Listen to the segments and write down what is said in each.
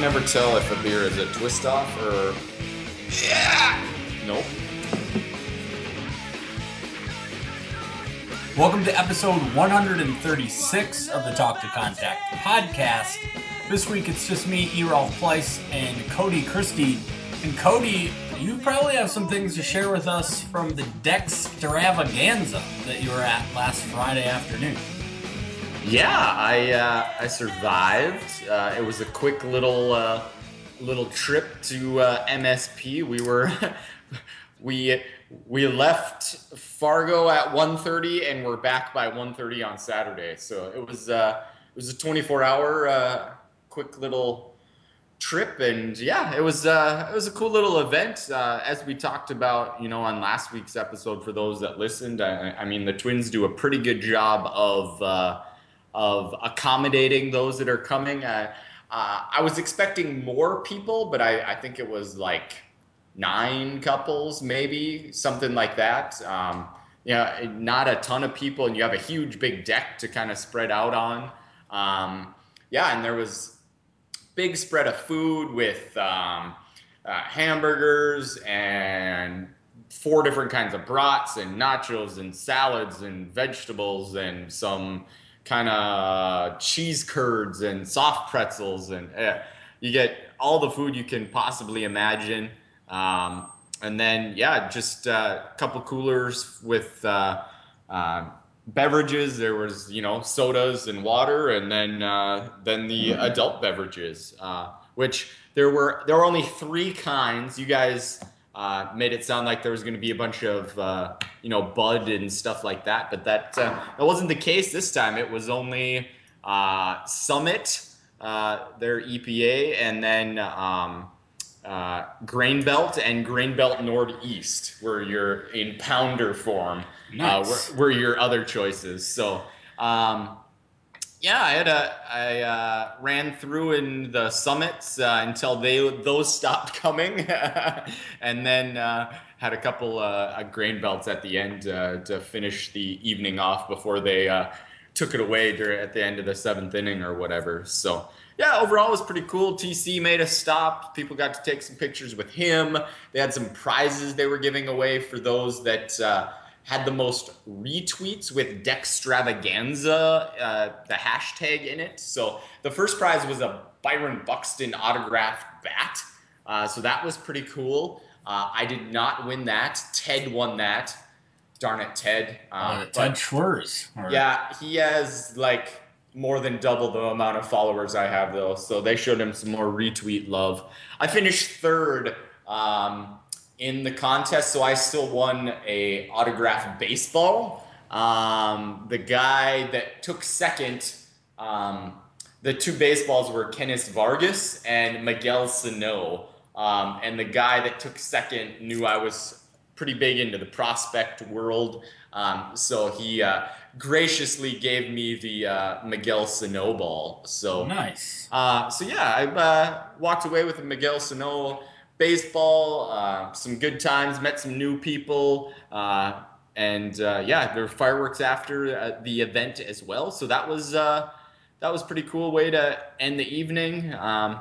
never tell if a beer is a twist off or... Yeah! Nope. Welcome to episode 136 of the Talk to Contact podcast. This week it's just me, Erolf Pleiss, and Cody Christie. And Cody, you probably have some things to share with us from the Dextravaganza that you were at last Friday afternoon. Yeah, I survived. It was a quick little trip to MSP. We left Fargo at 1:30 and we're back by 1:30 on Saturday. So it was a 24-hour quick little trip, and yeah, it was a cool little event. As we talked about, on last week's episode, for those that listened, I mean, the Twins do a pretty good job of accommodating those that are coming. I was expecting more people, but I think it was like 9 couples, maybe something like that. Not a ton of people, and you have a huge big deck to kind of spread out on. And there was big spread of food with hamburgers and 4 different kinds of brats and nachos and salads and vegetables and some kind of cheese curds and soft pretzels, and you get all the food you can possibly imagine. And then, just a couple coolers with beverages. There was, sodas and water, and then the adult beverages, which there were only 3 kinds. You guys made it sound like there was going to be a bunch of, Bud and stuff like that, but that wasn't the case this time. It was only Summit, their EPA, and then Grain Belt and Grain Belt Northeast, where you're in pounder form. Nice. Were your other choices. So, I ran through in the Summits until those stopped coming, and then had a couple Grain Belts at the end to finish the evening off before they took it away at the end of the 7th inning or whatever. So. Yeah, overall it was pretty cool. TC made a stop. People got to take some pictures with him. They had some prizes they were giving away for those that had the most retweets with Dextravaganza, the hashtag in it. So the first prize was a Byron Buxton autographed bat. So that was pretty cool. I did not win that. Ted won that. Darn it, Ted. Ted Schwartz. Yeah, he has more than double the amount of followers I have, though, so they showed him some more retweet love. I finished 3rd in the contest, so I still won a autographed baseball. The guy that took 2nd, the 2 baseballs were Kenneth Vargas and Miguel Sano, and the guy that took 2nd knew I was pretty big into the prospect world, so he graciously gave me the Miguel Sano ball. So nice. I walked away with a Miguel Sano baseball. Some good times, met some new people, and there were fireworks after the event as well. So that was pretty cool way to end the evening.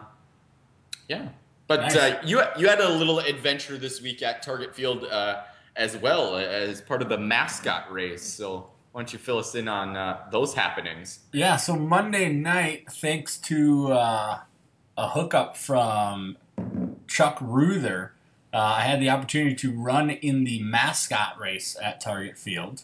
But nice. You had a little adventure this week at Target Field as well as part of the mascot race. So why don't you fill us in on those happenings? Yeah, so Monday night, thanks to a hookup from Chuck Ruther, I had the opportunity to run in the mascot race at Target Field,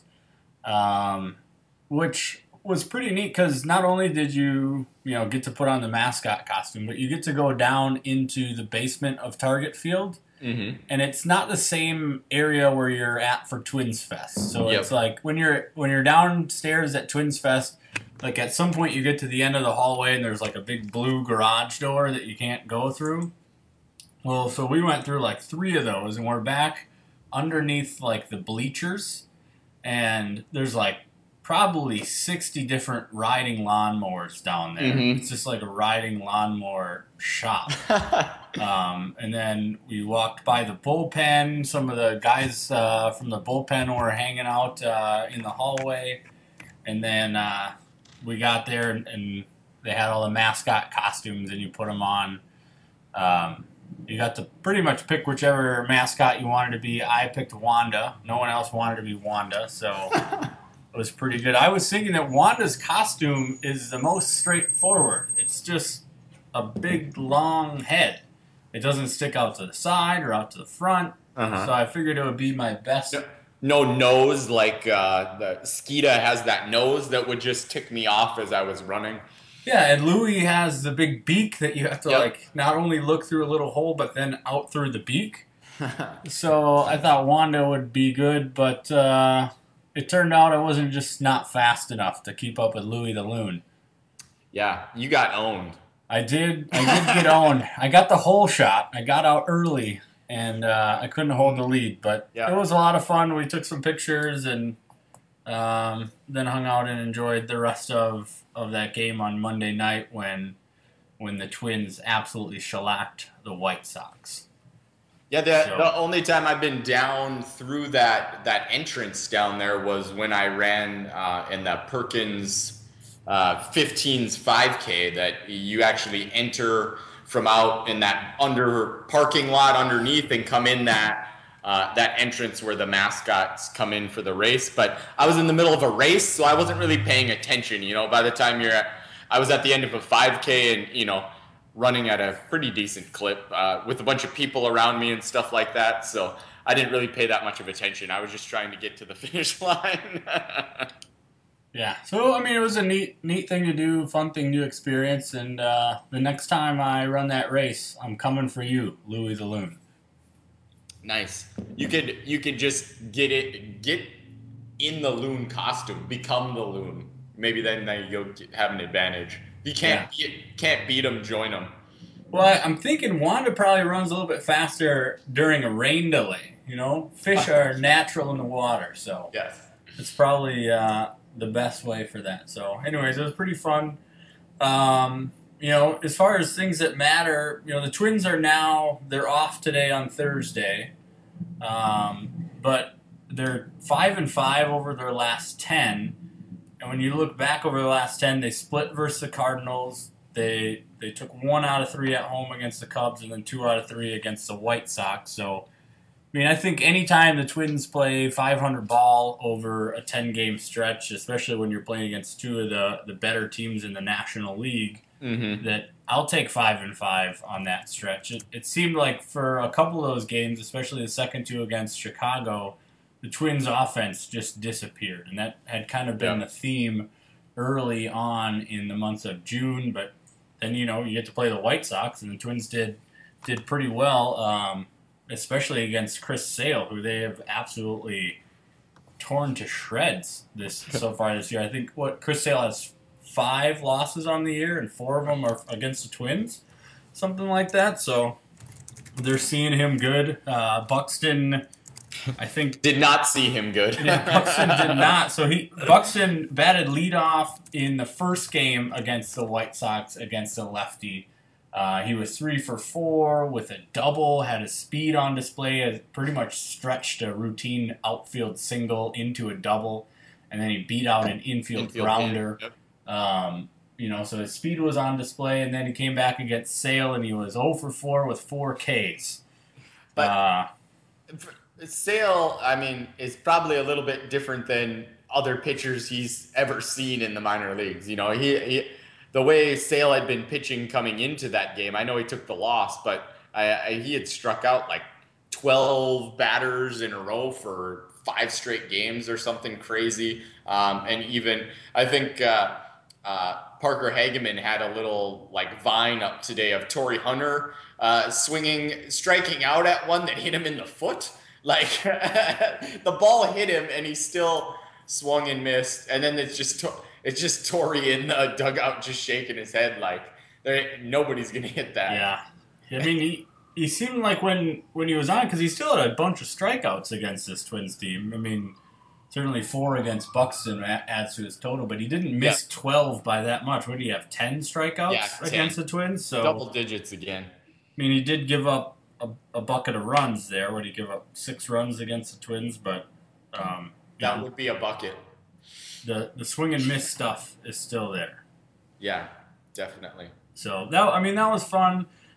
which was pretty neat because not only did you get to put on the mascot costume, but you get to go down into the basement of Target Field. Mm-hmm. And it's not the same area where you're at for Twins Fest. So It's like when you're downstairs at Twins Fest, at some point you get to the end of the hallway and there's a big blue garage door that you can't go through. Well, so we went through 3 of those, and we're back underneath the bleachers, and there's probably 60 different riding lawnmowers down there. Mm-hmm. It's just like a riding lawnmower shop. And then we walked by the bullpen. Some of the guys from the bullpen were hanging out in the hallway. And then we got there, and they had all the mascot costumes, and you put them on. You got to pretty much pick whichever mascot you wanted to be. I picked Wanda. No one else wanted to be Wanda, so it was pretty good. I was thinking that Wanda's costume is the most straightforward. It's just a big, long head. It doesn't stick out to the side or out to the front. So I figured it would be my best. No nose like the Skeeta has that nose that would just tick me off as I was running. Yeah, and Louis has the big beak that you have to like not only look through a little hole, but then out through the beak. So I thought Wanda would be good, but it turned out I wasn't just not fast enough to keep up with Louis the Loon. Yeah, you got owned. I did get owned. I got the hole shot. I got out early, and I couldn't hold the lead, but it was a lot of fun. We took some pictures and then hung out and enjoyed the rest of that game on Monday night when the Twins absolutely shellacked the White Sox. Yeah, the only time I've been down through that entrance down there was when I ran in the Perkins 15's 5K that you actually enter from out in that parking lot underneath and come in that entrance where the mascots come in for the race. But I was in the middle of a race, so I wasn't really paying attention. By the time I was at the end of a 5K and, running at a pretty decent clip with a bunch of people around me and stuff like that. So I didn't really pay that much of attention. I was just trying to get to the finish line. Yeah. So, it was a neat thing to do, fun thing to experience. And the next time I run that race, I'm coming for you, Louis the Loon. Nice. You could just get in the Loon costume, become the Loon. Maybe then you'll have an advantage. You can't beat them, join them. Well, I'm thinking Wanda probably runs a little bit faster during a rain delay. Fish are natural in the water, so yes, it's probably the best way for that. So, anyways, it was pretty fun. As far as things that matter, the Twins they're off today on Thursday, but they're 5-5 over their last 10. And when you look back over the last 10, they split versus the Cardinals. They took 1 out of 3 at home against the Cubs and then 2 out of 3 against the White Sox. So, I think anytime the Twins play 500 ball over a 10-game stretch, especially when you're playing against two of the better teams in the National League, that I'll take 5-5 on that stretch. It seemed like for a couple of those games, especially the second 2 against Chicago, the Twins' offense just disappeared, and that had kind of been the theme early on in the months of June. But then you get to play the White Sox, and the Twins did pretty well, especially against Chris Sale, who they have absolutely torn to shreds so far this year. I think Chris Sale has 5 losses on the year, and 4 of them are against the Twins, something like that. So they're seeing him good. Buxton, I think, did not see him good. Yeah, Buxton did not. So Buxton batted leadoff in the first game against the White Sox against a lefty. He was 3 for 4 with a double, had his speed on display, pretty much stretched a routine outfield single into a double, and then he beat out an infield grounder. Yep. So his speed was on display, and then he came back against Sale, and he was 0 for 4 with 4 Ks. But Sale, is probably a little bit different than other pitchers he's ever seen in the minor leagues. He the way Sale had been pitching coming into that game, I know he took the loss, but he had struck out like 12 batters in a row for 5 straight games or something crazy. And even, I think Parker Hageman had a little vine up today of Torrey Hunter striking out at one that hit him in the foot. The ball hit him and he still swung and missed. And then it's just Torrey in the dugout just shaking his head nobody's going to hit that. Yeah. He seemed like when he was on, because he still had a bunch of strikeouts against this Twins team. Certainly 4 against Buxton adds to his total, but he didn't miss 12 by that much. What do you have, 10 strikeouts against the Twins? So double digits again. He did give up a bucket of runs there. Would he give up 6 runs against the Twins? But that would be a bucket. The swing and miss stuff is still there. Yeah, definitely. So that was fun.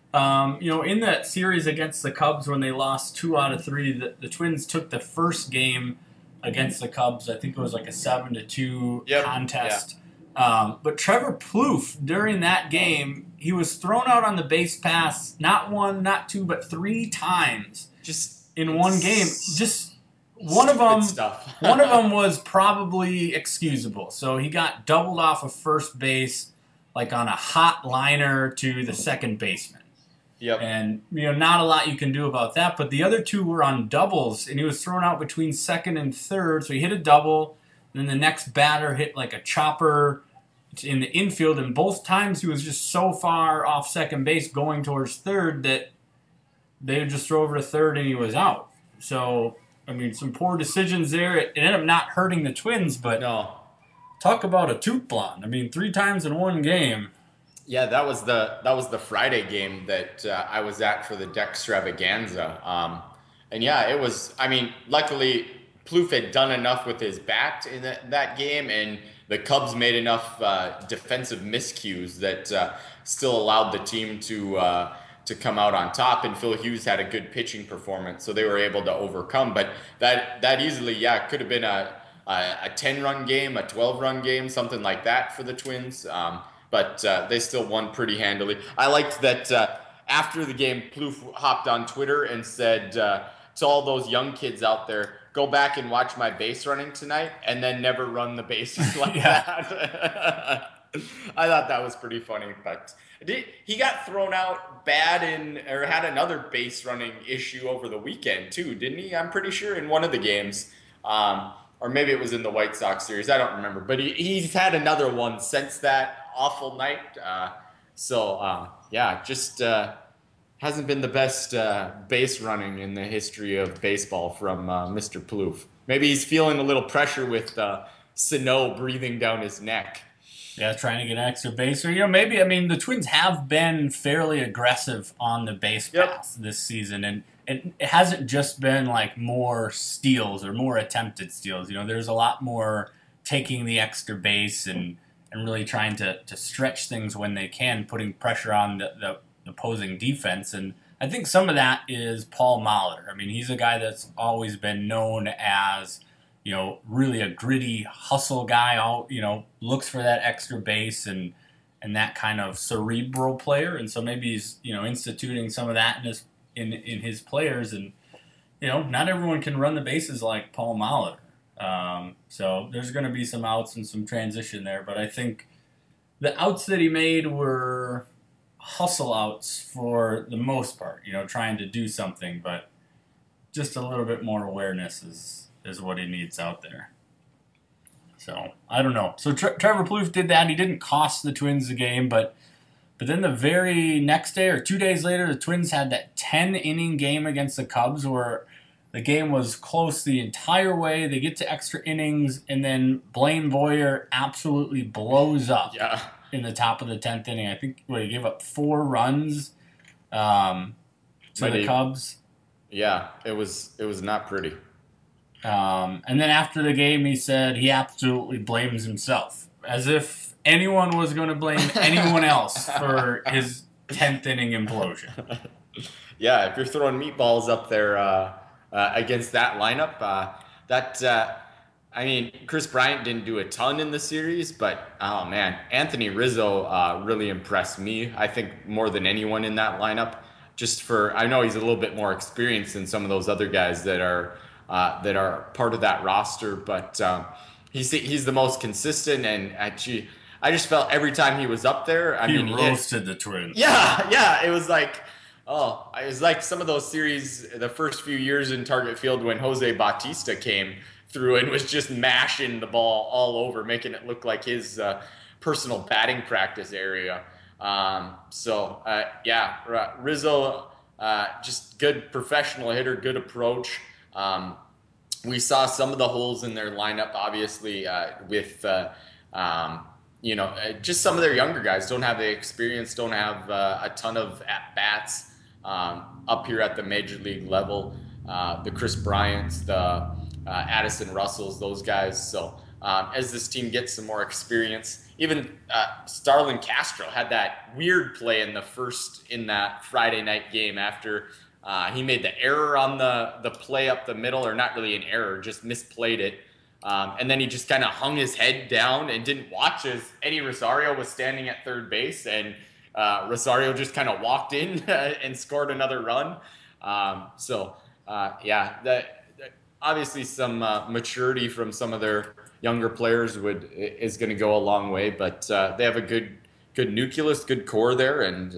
In that series against the Cubs when they lost 2 out of 3, the Twins took the first game against the Cubs. I think it was like a 7-2 Yep. Yeah. contest. But Trevor Plouffe, during that game, he was thrown out on the base pass not one, not two, but 3 times Just in one game. Just one of them. Stuff. One of them was probably excusable. So he got doubled off of first base, like on a hot liner to the second baseman. Yep. And, not a lot you can do about that. But the other 2 were on doubles, and he was thrown out between second and third. So he hit a double, and then the next batter hit like a chopper in the infield. And both times he was just so far off second base going towards third that they would just throw over to third and he was out. So, some poor decisions there. It ended up not hurting the Twins, but no. Talk about a toot blonde. 3 times in one game. Yeah, that was the Friday game that I was at for the Dextravaganza. And yeah, it was. Luckily Plouffe had done enough with his bat in that game, and the Cubs made enough defensive miscues that still allowed the team to come out on top. And Phil Hughes had a good pitching performance, so they were able to overcome. But that easily, could have been a 10-run game, a 12-run game, something like that for the Twins. But they still won pretty handily. I liked that after the game, Plouffe hopped on Twitter and said to all those young kids out there, go back and watch my base running tonight and then never run the bases like that. I thought that was pretty funny. But he got thrown out bad or had another base running issue over the weekend too, didn't he? I'm pretty sure in one of the games. Or maybe it was in the White Sox series. I don't remember. But he's had another one since that awful night. Just hasn't been the best base running in the history of baseball from Mr. Plouffe. Maybe he's feeling a little pressure with Sano breathing down his neck. Yeah, trying to get an extra base. Or, maybe, the Twins have been fairly aggressive on the base pass this season. And it hasn't just been like more steals or more attempted steals. There's a lot more taking the extra base and really trying to stretch things when they can, putting pressure on the opposing defense. And I think some of that is Paul Molitor. He's a guy that's always been known as, really a gritty hustle guy, looks for that extra base and that kind of cerebral player. And so maybe he's, instituting some of that in his players. And, not everyone can run the bases like Paul Molitor. So there's going to be some outs and some transition there. But I think the outs that he made were hustle outs for the most part, trying to do something. But just a little bit more awareness is what he needs out there. So, I don't know. So Trevor Plouffe did that. He didn't cost the Twins the game, but then the very next day or 2 days later, the Twins had that 10-inning game against the Cubs where the game was close the entire way. They get to extra innings, and then Blaine Boyer absolutely blows up in the top of the 10th inning. I think he gave up 4 runs to the Cubs. Yeah, it was not pretty. And then after the game, he said he absolutely blames himself, as if anyone was going to blame anyone else for his 10th inning implosion. Yeah, if you're throwing meatballs up there against that lineup, Chris Bryant didn't do a ton in the series, but oh man, Anthony Rizzo really impressed me. I think more than anyone in that lineup. I know he's a little bit more experienced than some of those other guys that are part of that roster, but he's the most consistent. And actually, I just felt every time he was up there, he roasted the Twins. Yeah, it was like. Oh, it was like some of those series, the first few years in Target Field when Jose Bautista came through and was just mashing the ball all over, making it look like his personal batting practice area. Rizzo, just good professional hitter, good approach. We saw some of the holes in their lineup, obviously, with just some of their younger guys don't have the experience, don't have a ton of at-bats. Up here at the major league level, the Chris Bryants, the Addison Russells, those guys. So as this team gets some more experience. Even Starlin Castro had that weird play in that Friday night game after he made the error on the play up the middle, or not really an error, just misplayed it. And then he just kind of hung his head down and didn't watch as Eddie Rosario was standing at third base, and Rosario just kind of walked in and scored another run. Obviously some maturity from some of their younger players is going to go a long way, but they have a good nucleus, good core there, and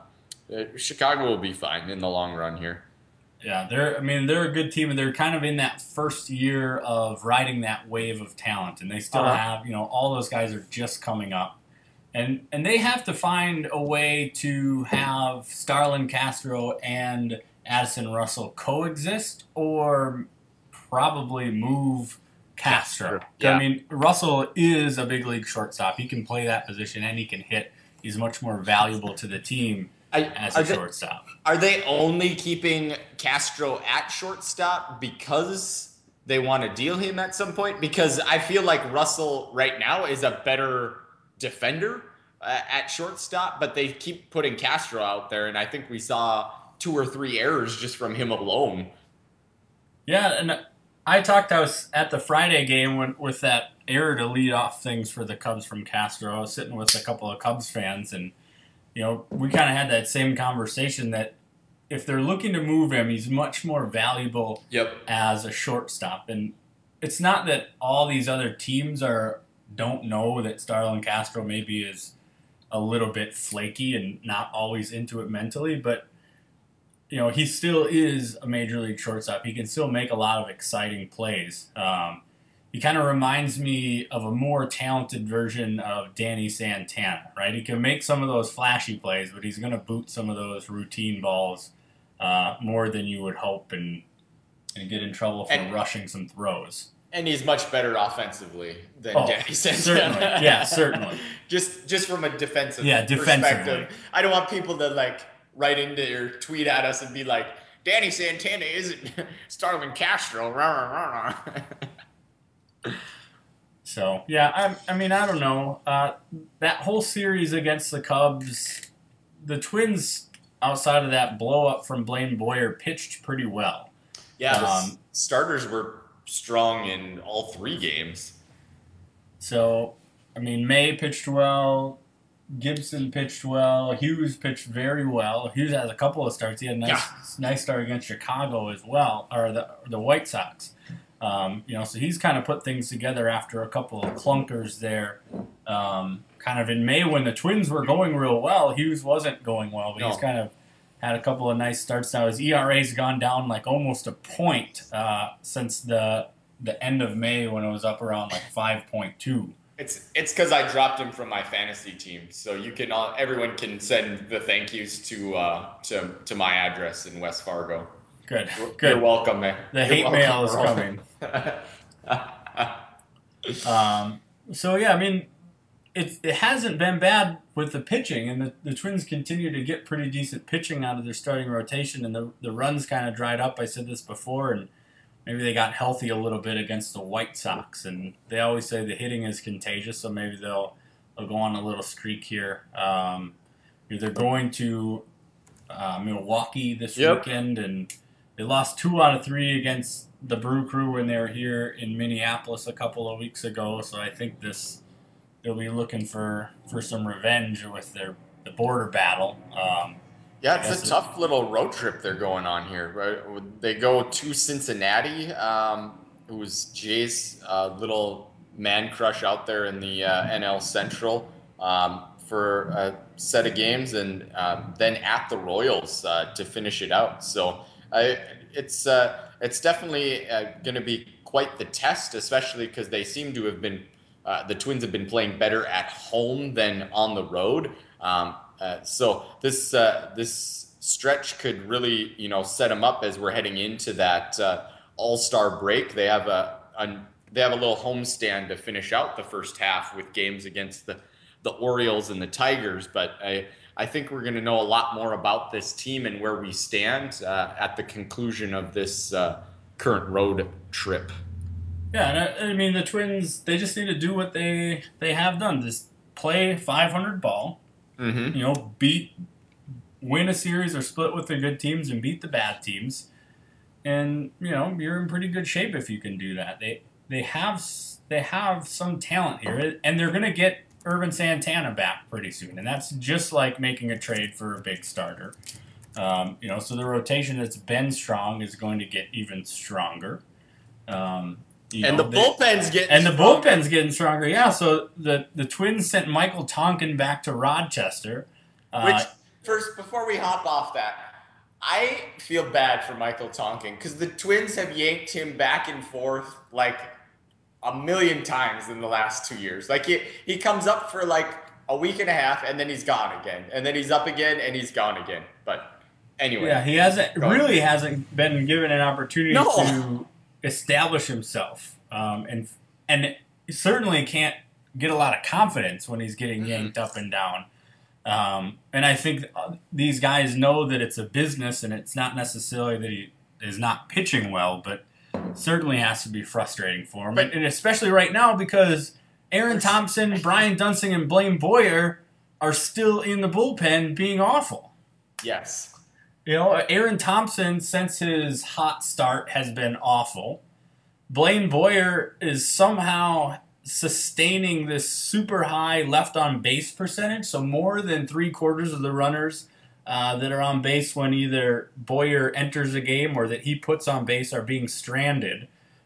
Chicago will be fine in the long run here. Yeah, they're a good team, and they're kind of in that first year of riding that wave of talent, and they still have, all those guys are just coming up, and they have to find a way to have Starlin Castro and Addison Russell coexist, or probably move Castro. Yeah. I mean, Russell is a big league shortstop. He can play that position and he can hit. He's much more valuable to the team as a shortstop. Are they only keeping Castro at shortstop because they want to deal him at some point? Because I feel like Russell right now is a better defender at shortstop, but they keep putting Castro out there, and I think we saw 2 or 3 errors just from him alone. Yeah, and I was at the Friday game with that error to lead off things for the Cubs from Castro. I was sitting with a couple of Cubs fans, and we kind of had that same conversation that if they're looking to move him, he's much more valuable as a shortstop. And it's not that all these other teams don't know that Starlin Castro maybe is a little bit flaky and not always into it mentally, but he still is a major league shortstop. He can still make a lot of exciting plays. He kind of reminds me of a more talented version of Danny Santana, right? He can make some of those flashy plays, but he's going to boot some of those routine balls more than you would hope, and get in trouble for rushing some throws. And he's much better offensively than Danny Santana. Certainly. Yeah, certainly. just from a defensive defensively. perspective. I don't want people to write into or tweet at us and be like, Danny Santana isn't Starlin Castro. So, yeah, I mean, I don't know. That whole series against the Cubs, the Twins, outside of that blow-up from Blaine Boyer, pitched pretty well. Yeah, the starters were strong in all 3 games. So, I mean, May pitched well. Gibson pitched well. Hughes pitched very well. Hughes has a couple of starts. He had a nice start against Chicago as well, or the White Sox. So he's kind of put things together after a couple of clunkers there. Kind of in May when the Twins were going real well, Hughes wasn't going well, but he's kind of had a couple of nice starts now. His ERA's gone down almost a point since the end of May when it was up around 5.2. It's because I dropped him from my fantasy team, so everyone can send the thank yous to my address in West Fargo. Good. You're welcome, man. The hate mail is coming. So yeah, I mean, it hasn't been bad with the pitching, and the Twins continue to get pretty decent pitching out of their starting rotation, and the runs kind of dried up. I said this before, and maybe they got healthy a little bit against the White Sox, and they always say the hitting is contagious, so maybe they'll go on a little streak here. They're going to Milwaukee this weekend, and they lost 2 out of 3 against the Brew Crew when they were here in Minneapolis a couple of weeks ago, so I think they'll be looking for some revenge with the border battle. It's a tough little road trip they're going on here. Right? They go to Cincinnati, who was Jay's little man crush out there in the NL Central for a set of games, and then at the Royals to finish it out. So it's definitely going to be quite the test, especially because they seem to have been the Twins have been playing better at home than on the road. So this stretch could really, set them up as we're heading into that All-Star break. They have a little homestand to finish out the first half with games against the Orioles and the Tigers. But I think we're going to know a lot more about this team and where we stand at the conclusion of this current road trip. Yeah, and I mean the Twins, they just need to do what they have done. Just play 500 ball. Mm-hmm. Beat, win a series or split with the good teams and beat the bad teams. And you're in pretty good shape if you can do that. They have they have some talent here, and they're gonna get Irvin Santana back pretty soon, and that's just like making a trade for a big starter. So the rotation that's been strong is going to get even stronger. Um, And the bullpen's getting and the stronger. bullpen's getting stronger. Yeah, so the Twins sent Michael Tonkin back to Rochester. Which, first, before we hop off that, I feel bad for Michael Tonkin because the Twins have yanked him back and forth like a million times in the last 2 years. Like he comes up for like a week and a half and then he's gone again, and then he's up again and he's gone again. But anyway, yeah, he hasn't been given an opportunity to establish himself, and certainly can't get a lot of confidence when he's getting yanked up and down. And I think these guys know that it's a business, and it's not necessarily that he is not pitching well, but certainly has to be frustrating for him, and especially right now because Aaron Thompson, Brian Dunsing, and Blaine Boyer are still in the bullpen being awful. Yes. Aaron Thompson, since his hot start, has been awful. Blaine Boyer is somehow sustaining this super high left on base percentage, so more than 3/4 of the runners that are on base when either Boyer enters a game or that he puts on base are being stranded.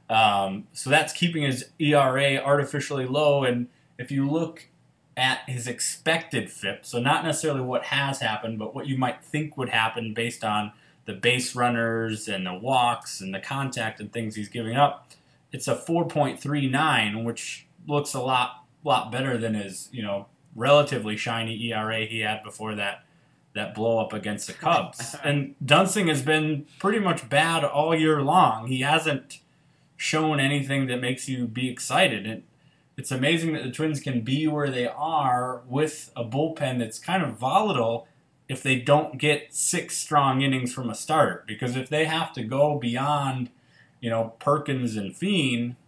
So that's keeping his ERA artificially low, and if you look at his expected FIP, so not necessarily what has happened, but what you might think would happen based on the base runners and the walks and the contact and things he's giving up, it's a 4.39, which looks a lot better than his relatively shiny ERA he had before that blow up against the Cubs. And Dunsing has been pretty much bad all year long. He hasn't shown anything that makes you be excited. It's amazing that the Twins can be where they are with a bullpen that's kind of volatile if they don't get 6 strong innings from a starter. Because if they have to go beyond, Perkins and Fiend,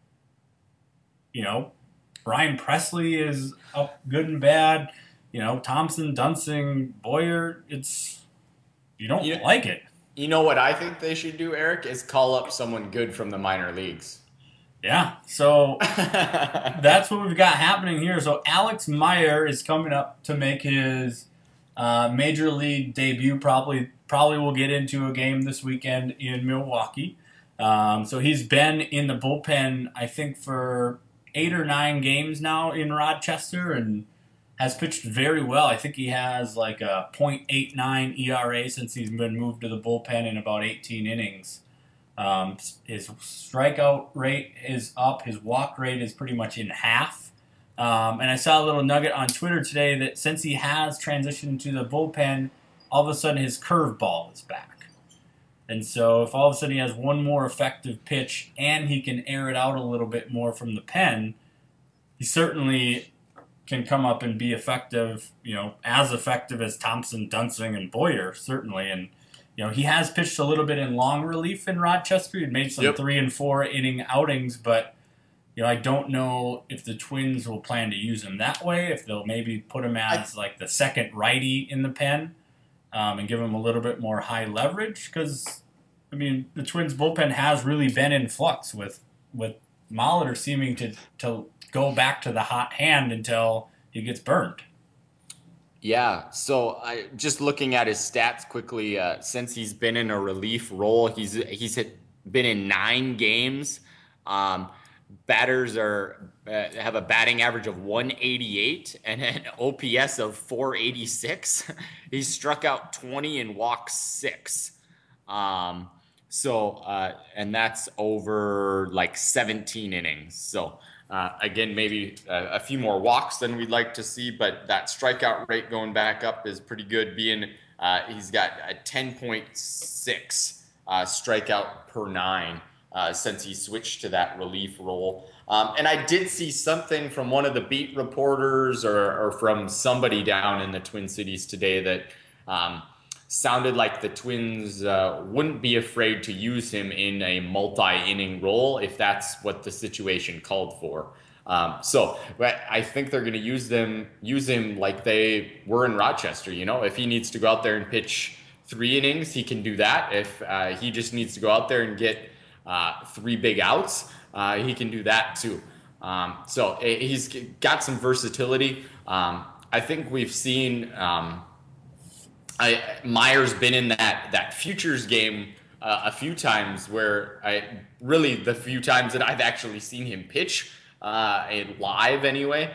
Brian Presley is up good and bad. Thompson, Dunsing, Boyer, you don't like it. You know what I think they should do, Eric, is call up someone good from the minor leagues. Yeah, so that's what we've got happening here. So Alex Meyer is coming up to make his major league debut. Probably will get into a game this weekend in Milwaukee. So he's been in the bullpen, I think, for 8 or 9 games now in Rochester and has pitched very well. I think he has like a .89 ERA since he's been moved to the bullpen in about 18 innings. His strikeout rate is up. His walk rate is pretty much in half. And I saw a little nugget on Twitter today that since he has transitioned to the bullpen, all of a sudden his curveball is back. And so if all of a sudden he has one more effective pitch and he can air it out a little bit more from the pen, he certainly can come up and be effective, as effective as Thompson, Dunsing, and Boyer, certainly. And he has pitched a little bit in long relief in Rochester. He'd made some 3 and 4 inning outings, but I don't know if the Twins will plan to use him that way, if they'll maybe put him as like the second righty in the pen and give him a little bit more high leverage. Because, the Twins bullpen has really been in flux with Molitor seeming to go back to the hot hand until he gets burned. Yeah, so just looking at his stats quickly, since he's been in a relief role, he's been in 9 games. Batters have a batting average of 188 and an OPS of 486. He's struck out 20 and walked 6. And that's over like 17 innings. So again, maybe a few more walks than we'd like to see, but that strikeout rate going back up is pretty good. He's got a 10.6 strikeout per 9 since he switched to that relief role. And I did see something from one of the beat reporters or from somebody down in the Twin Cities today that sounded like the Twins wouldn't be afraid to use him in a multi-inning role if that's what the situation called for. But I think they're going to use him like they were in Rochester. You know, if he needs to go out there and pitch 3 innings, he can do that. If he just needs to go out there and get 3 big outs, he can do that too. He's got some versatility. I think we've seen Meyer's been in that futures game a few times where the few times that I've actually seen him pitch live anyway.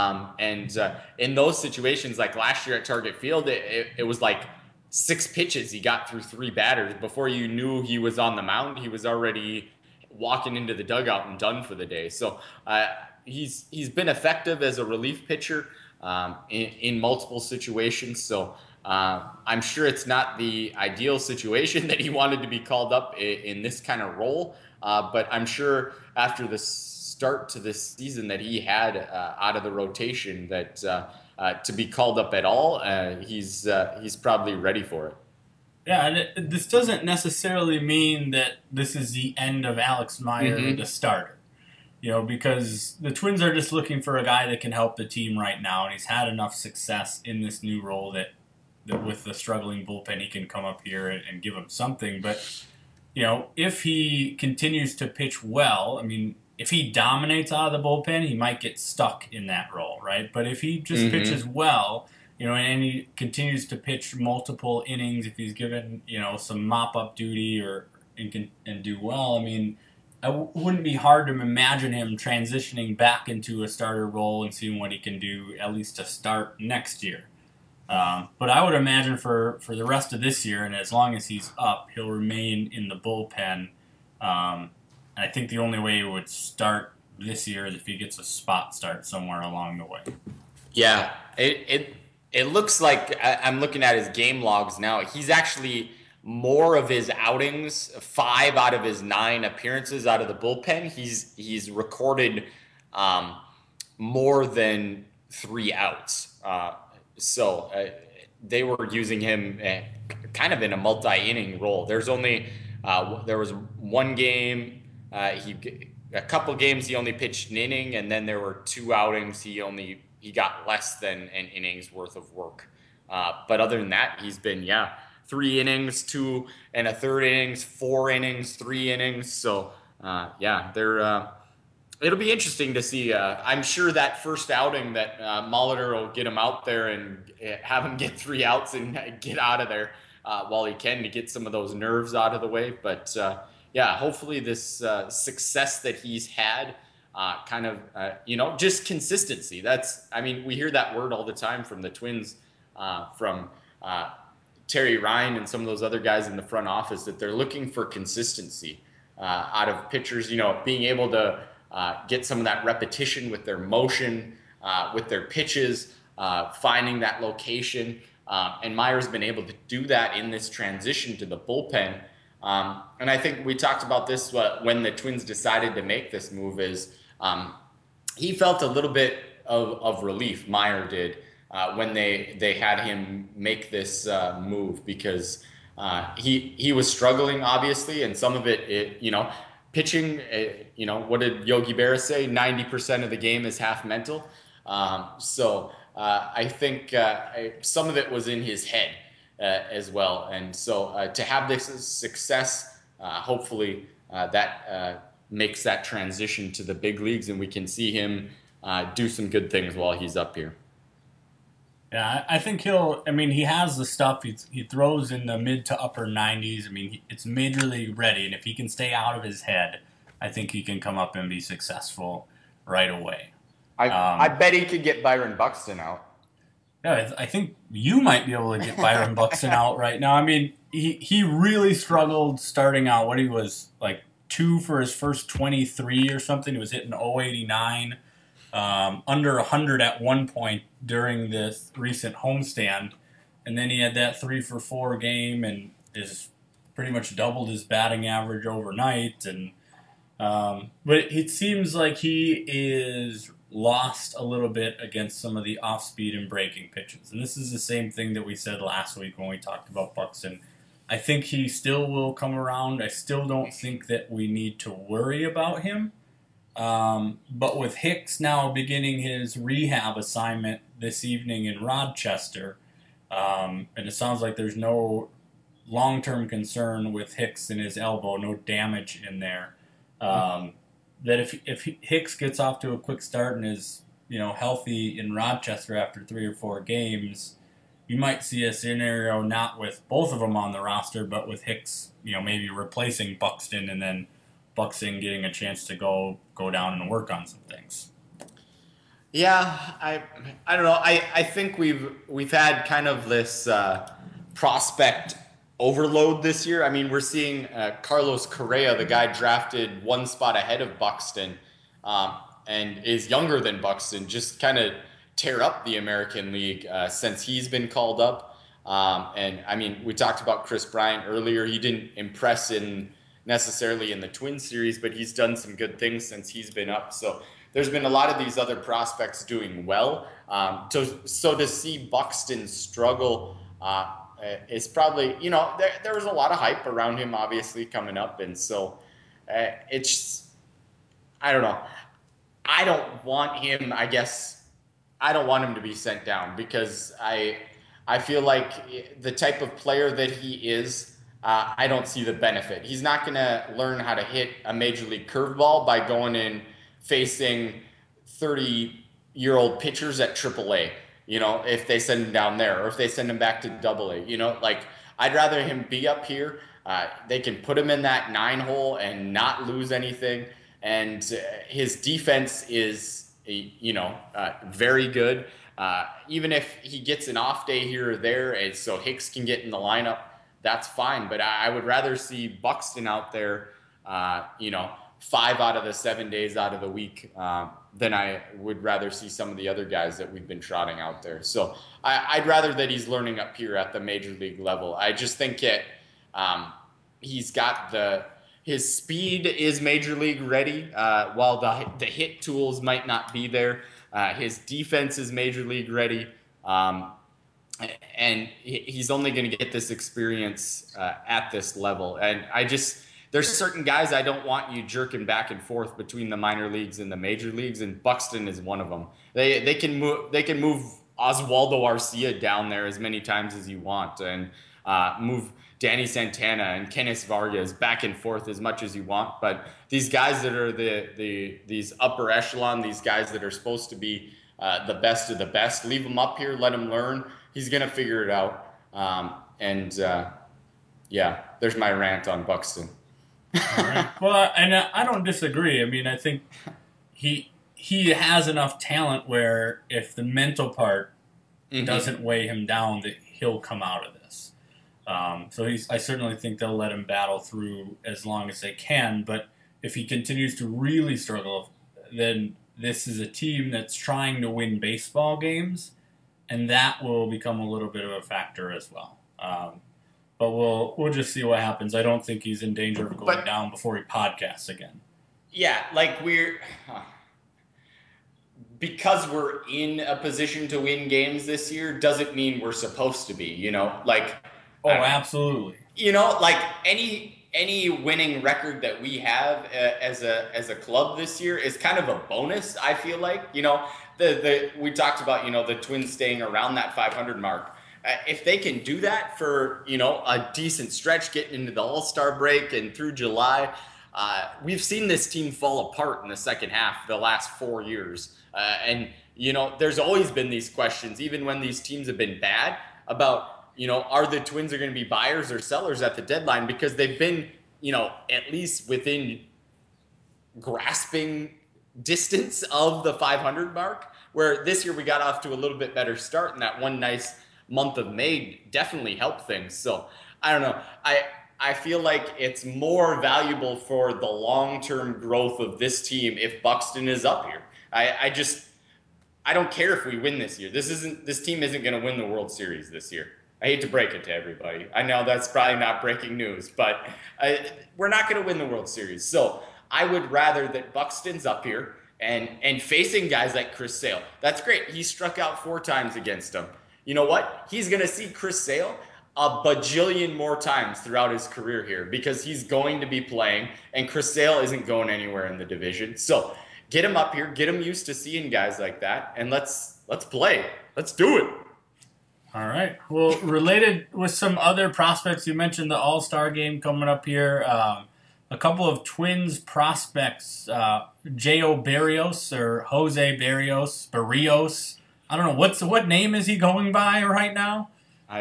In those situations, like last year at Target Field, it was like 6 pitches he got through 3 batters. Before you knew he was on the mound, he was already walking into the dugout and done for the day. So he's been effective as a relief pitcher in multiple situations. So I'm sure it's not the ideal situation that he wanted to be called up in this kind of role, but I'm sure after the start to this season that he had out of the rotation, that to be called up at all, he's probably ready for it. Yeah, and this doesn't necessarily mean that this is the end of Alex Meyer, the starter. You know, because the Twins are just looking for a guy that can help the team right now, and he's had enough success in this new role that with the struggling bullpen, he can come up here and give them something. But, you know, if he continues to pitch well, I mean, if he dominates out of the bullpen, he might get stuck in that role, right? But if he just pitches well, you know, and he continues to pitch multiple innings, if he's given, you know, some mop-up duty and do well, I mean, it wouldn't be hard to imagine him transitioning back into a starter role and seeing what he can do, at least to start next year. But I would imagine for the rest of this year, and as long as he's up, he'll remain in the bullpen. I think the only way he would start this year is if he gets a spot start somewhere along the way. Yeah, it looks like I'm looking at his game logs now. He's actually more of his outings, 5 out of his 9 appearances out of the bullpen, he's recorded more than 3 outs. So they were using him kind of in a multi-inning role. There was one game, a couple games he only pitched an inning, and then there were 2 outings he got less than an inning's worth of work. But other than that, he's been 3 innings, 2 1/3 innings, 4 innings, 3 innings. So it'll be interesting to see. I'm sure that first outing that Molitor will get him out there and have him get 3 outs and get out of there while he can, to get some of those nerves out of the way. But hopefully this success that he's had, just consistency. We hear that word all the time from the Twins, from Terry Ryan and some of those other guys in the front office, that they're looking for consistency out of pitchers, being able to get some of that repetition with their motion, with their pitches, finding that location. And Meyer's been able to do that in this transition to the bullpen. And I think we talked about this when the Twins decided to make this move, is he felt a little bit of relief, Meyer did, when they had him make this move, because he was struggling, obviously, and some of it pitching, what did Yogi Berra say? 90% of the game is half mental. I think some of it was in his head as well. And so to have this success, hopefully that makes that transition to the big leagues, and we can see him do some good things while he's up here. Yeah, I think he has the stuff. He throws in the mid to upper 90s. It's major league ready, and if he can stay out of his head, I think he can come up and be successful right away. I bet he could get Byron Buxton out. Yeah, I think you might be able to get Byron Buxton out right now. He really struggled starting out. What he was, like 2 for his first 23 or something. He was hitting 089. Under 100 at one point during this recent homestand, and then he had that 3 for 4 game and is pretty much doubled his batting average overnight. And but it seems like he is lost a little bit against some of the off speed and breaking pitches. And this is the same thing that we said last week when we talked about Buxton. I think he still will come around. I still don't think that we need to worry about him. But with Hicks now beginning his rehab assignment this evening in Rochester, and it sounds like there's no long-term concern with Hicks and his elbow, no damage in there. That if Hicks gets off to a quick start and is healthy in Rochester after 3 or 4 games, you might see a scenario not with both of them on the roster, but with Hicks, maybe replacing Buxton, and then Buxton getting a chance to go down and work on some things. Yeah, I don't know. I think we've had kind of this prospect overload this year. I mean, we're seeing Carlos Correa, the guy drafted one spot ahead of Buxton, and is younger than Buxton, just kind of tear up the American League since he's been called up. And I mean, we talked about Chris Bryant earlier. He didn't impress necessarily in the Twin Series, but he's done some good things since he's been up. So there's been a lot of these other prospects doing well. So to see Buxton struggle is probably, there was a lot of hype around him, obviously, coming up. And so it's, I don't know. I don't want him, I don't want him to be sent down, because I feel like the type of player that he is, I don't see the benefit. He's not going to learn how to hit a major league curveball by going in facing 30-year-old pitchers at AAA, if they send him down there, or if they send him back to AA. Like, I'd rather him be up here. They can put him in that 9-hole and not lose anything. And his defense is, very good. Even if he gets an off day here or there, and so Hicks can get in the lineup, that's fine. But I would rather see Buxton out there, 5 out of the 7 days out of the week, than I would rather see some of the other guys that we've been trotting out there. So I'd rather that he's learning up here at the major league level. I just think he's got his speed is major league ready, while the hit tools might not be there. His defense is major league ready. And he's only going to get this experience at this level. And there's certain guys I don't want you jerking back and forth between the minor leagues and the major leagues, and Buxton is one of them. They can move Oswaldo Arcia down there as many times as you want, and move Danny Santana and Kenneth Vargas back and forth as much as you want. But these guys that are these upper echelon, these guys that are supposed to be the best of the best, leave them up here, let him learn. He's going to figure it out. Yeah, there's my rant on Buxton. All right. Well, and I don't disagree. I mean, I think he has enough talent where if the mental part doesn't weigh him down, that he'll come out of this. So I certainly think they'll let him battle through as long as they can. But if he continues to really struggle, then this is a team that's trying to win baseball games, and that will become a little bit of a factor as well. But we'll just see what happens. I don't think he's in danger of going down before he podcasts again. Yeah, like because we're in a position to win games this year doesn't mean we're supposed to be, like. Oh, absolutely. Like any winning record that we have as a club this year is kind of a bonus, I feel like. We talked about, the Twins staying around that 500 mark. If they can do that for, a decent stretch, getting into the All-Star break and through July, we've seen this team fall apart in the second half the last 4 years. And there's always been these questions, even when these teams have been bad, about, are the Twins are going to be buyers or sellers at the deadline, because they've been, at least within grasping distance of the 500 mark, where this year we got off to a little bit better start, and that one nice month of May definitely helped things. So I don't know. I feel like it's more valuable for the long-term growth of this team if Buxton is up here. I don't care if we win this year. This team isn't going to win the World Series this year. I hate to break it to everybody. I know that's probably not breaking news, but we're not going to win the World Series. So I would rather that Buxton's up here, and facing guys like Chris Sale. That's great. He struck out 4 times against him. You know what? He's going to see Chris Sale a bajillion more times throughout his career here because he's going to be playing, and Chris Sale isn't going anywhere in the division. So get him up here, get him used to seeing guys like that, and let's play. Let's do it. All right. Well, related with some other prospects, you mentioned the All-Star game coming up here. A couple of Twins prospects, J.O. Barrios or Jose Barrios. I don't know what name is he going by right now.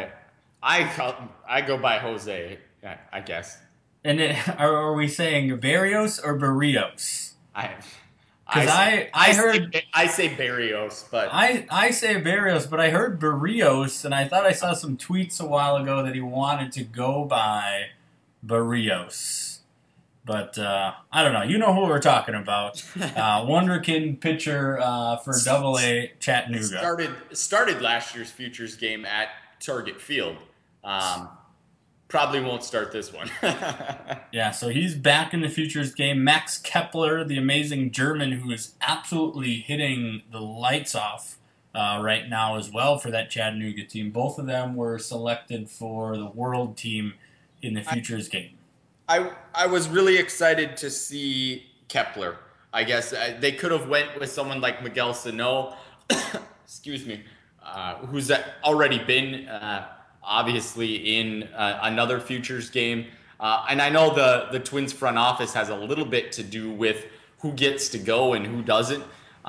I go by Jose, I guess. And are we saying Barrios or Barrios? Because I say Barrios, but I say Barrios, but I heard Barrios, and I thought I saw some tweets a while ago that he wanted to go by Barrios. But I don't know. You know who we're talking about. Wonderkin pitcher for Double-A Chattanooga. Started last year's Futures game at Target Field. Probably won't start this one. Yeah, so he's back in the Futures game. Max Kepler, the amazing German who is absolutely hitting the lights off right now as well for that Chattanooga team. Both of them were selected for the World Team in the Futures game. I was really excited to see Kepler. I guess they could have went with someone like Miguel Sano, excuse me, who's already been obviously in another Futures game. And I know the Twins front office has a little bit to do with who gets to go and who doesn't.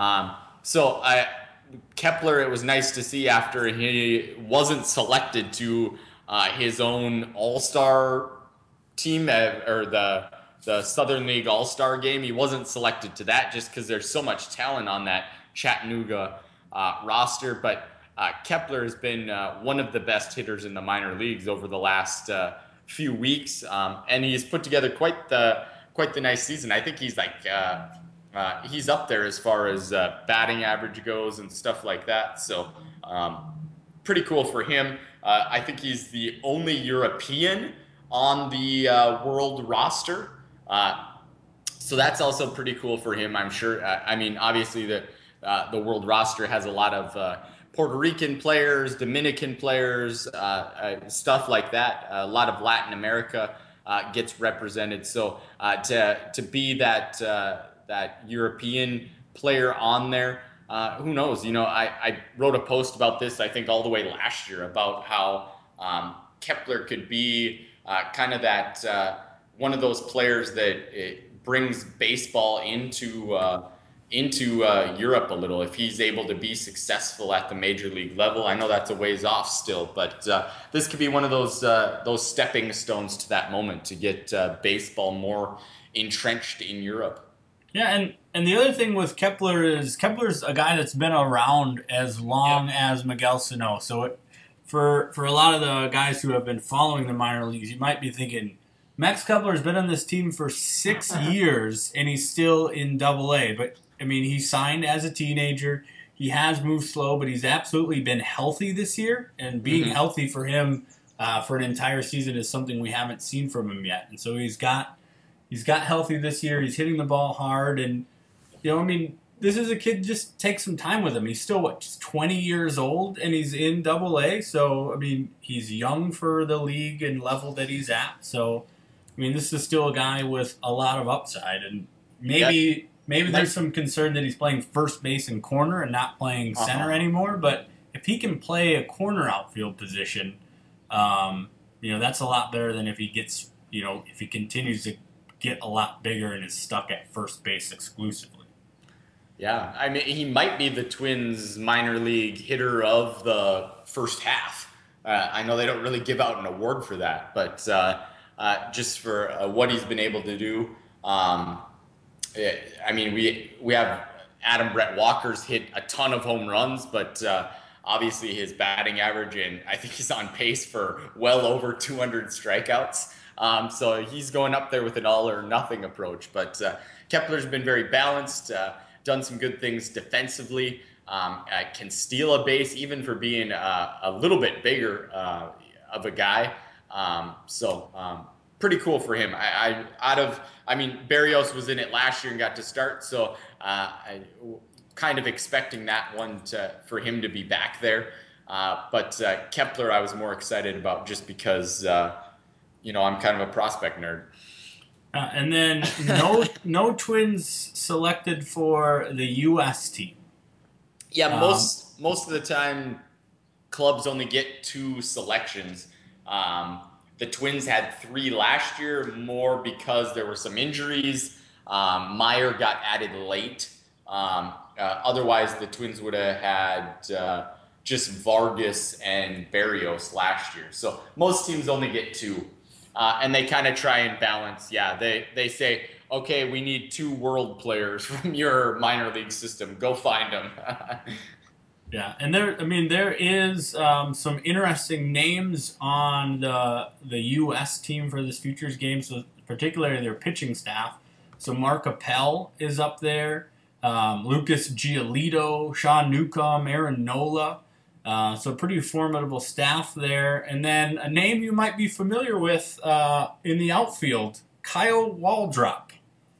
Kepler, it was nice to see after he wasn't selected to his own All-Star team or the Southern League All-Star game. He wasn't selected to that just because there's so much talent on that Chattanooga roster. But Kepler has been one of the best hitters in the minor leagues over the last few weeks, and he's put together quite the nice season. I think he's he's up there as far as batting average goes and stuff like that. So pretty cool for him. I think he's the only European on the world roster. So that's also pretty cool for him, I'm sure. I mean, obviously the world roster has a lot of Puerto Rican players, Dominican players, stuff like that. A lot of Latin America gets represented. So to be that European player on there, who knows? You know, I wrote a post about this, I think all the way last year, about how Kepler could be kind of that one of those players that brings baseball into Europe a little if he's able to be successful at the major league level. I know that's a ways off still, but this could be one of those stepping stones to that moment to get baseball more entrenched in Europe. Yeah, and the other thing with Kepler is Kepler's a guy that's been around as long as Miguel Sano. So for a lot of the guys who have been following the minor leagues, you might be thinking, Max Kepler has been on this team for 6 years, and he's still in Double-A. But, I mean, he signed as a teenager. He has moved slow, but he's absolutely been healthy this year. And being healthy for him for an entire season is something we haven't seen from him yet. And so he's got healthy this year. He's hitting the ball hard. And, you know, I mean, this is a kid, just take some time with him. He's still, just 20 years old, and he's in Double-A. So, I mean, he's young for the league and level that he's at. So, I mean, this is still a guy with a lot of upside, and maybe there's some concern that he's playing first base and corner and not playing center anymore. But if he can play a corner outfield position, you know, that's a lot better than if he gets, you know, if he continues to get a lot bigger and is stuck at first base exclusively. Yeah, I mean, he might be the Twins' minor league hitter of the first half. I know they don't really give out an award for that, but just for what he's been able to do. I mean, we have Adam Brett Walker's hit a ton of home runs, but obviously his batting average, and I think he's on pace for well over 200 strikeouts. So he's going up there with an all or nothing approach. But Kepler's been very balanced, done some good things defensively, can steal a base even for being a little bit bigger of a guy. pretty cool for him. I mean, Barrios was in it last year and got to start, so I kind of expecting that one for him to be back there. But Kepler, I was more excited about just because I'm kind of a prospect nerd. And then no Twins selected for the U.S. team. Yeah, most of the time, clubs only get 2 selections. The Twins had 3 last year, more because there were some injuries. Meyer got added late. Otherwise, the Twins would have had just Vargas and Barrios last year. So most teams only get 2. And they kind of try and balance. Yeah, they say, okay, we need 2 world players from your minor league system. Go find them. Yeah, and there is some interesting names on the U.S. team for this futures game, so particularly their pitching staff. So Mark Appel is up there, Lucas Giolito, Sean Newcomb, Aaron Nola. So pretty formidable staff there. And then a name you might be familiar with in the outfield, Kyle Waldrop.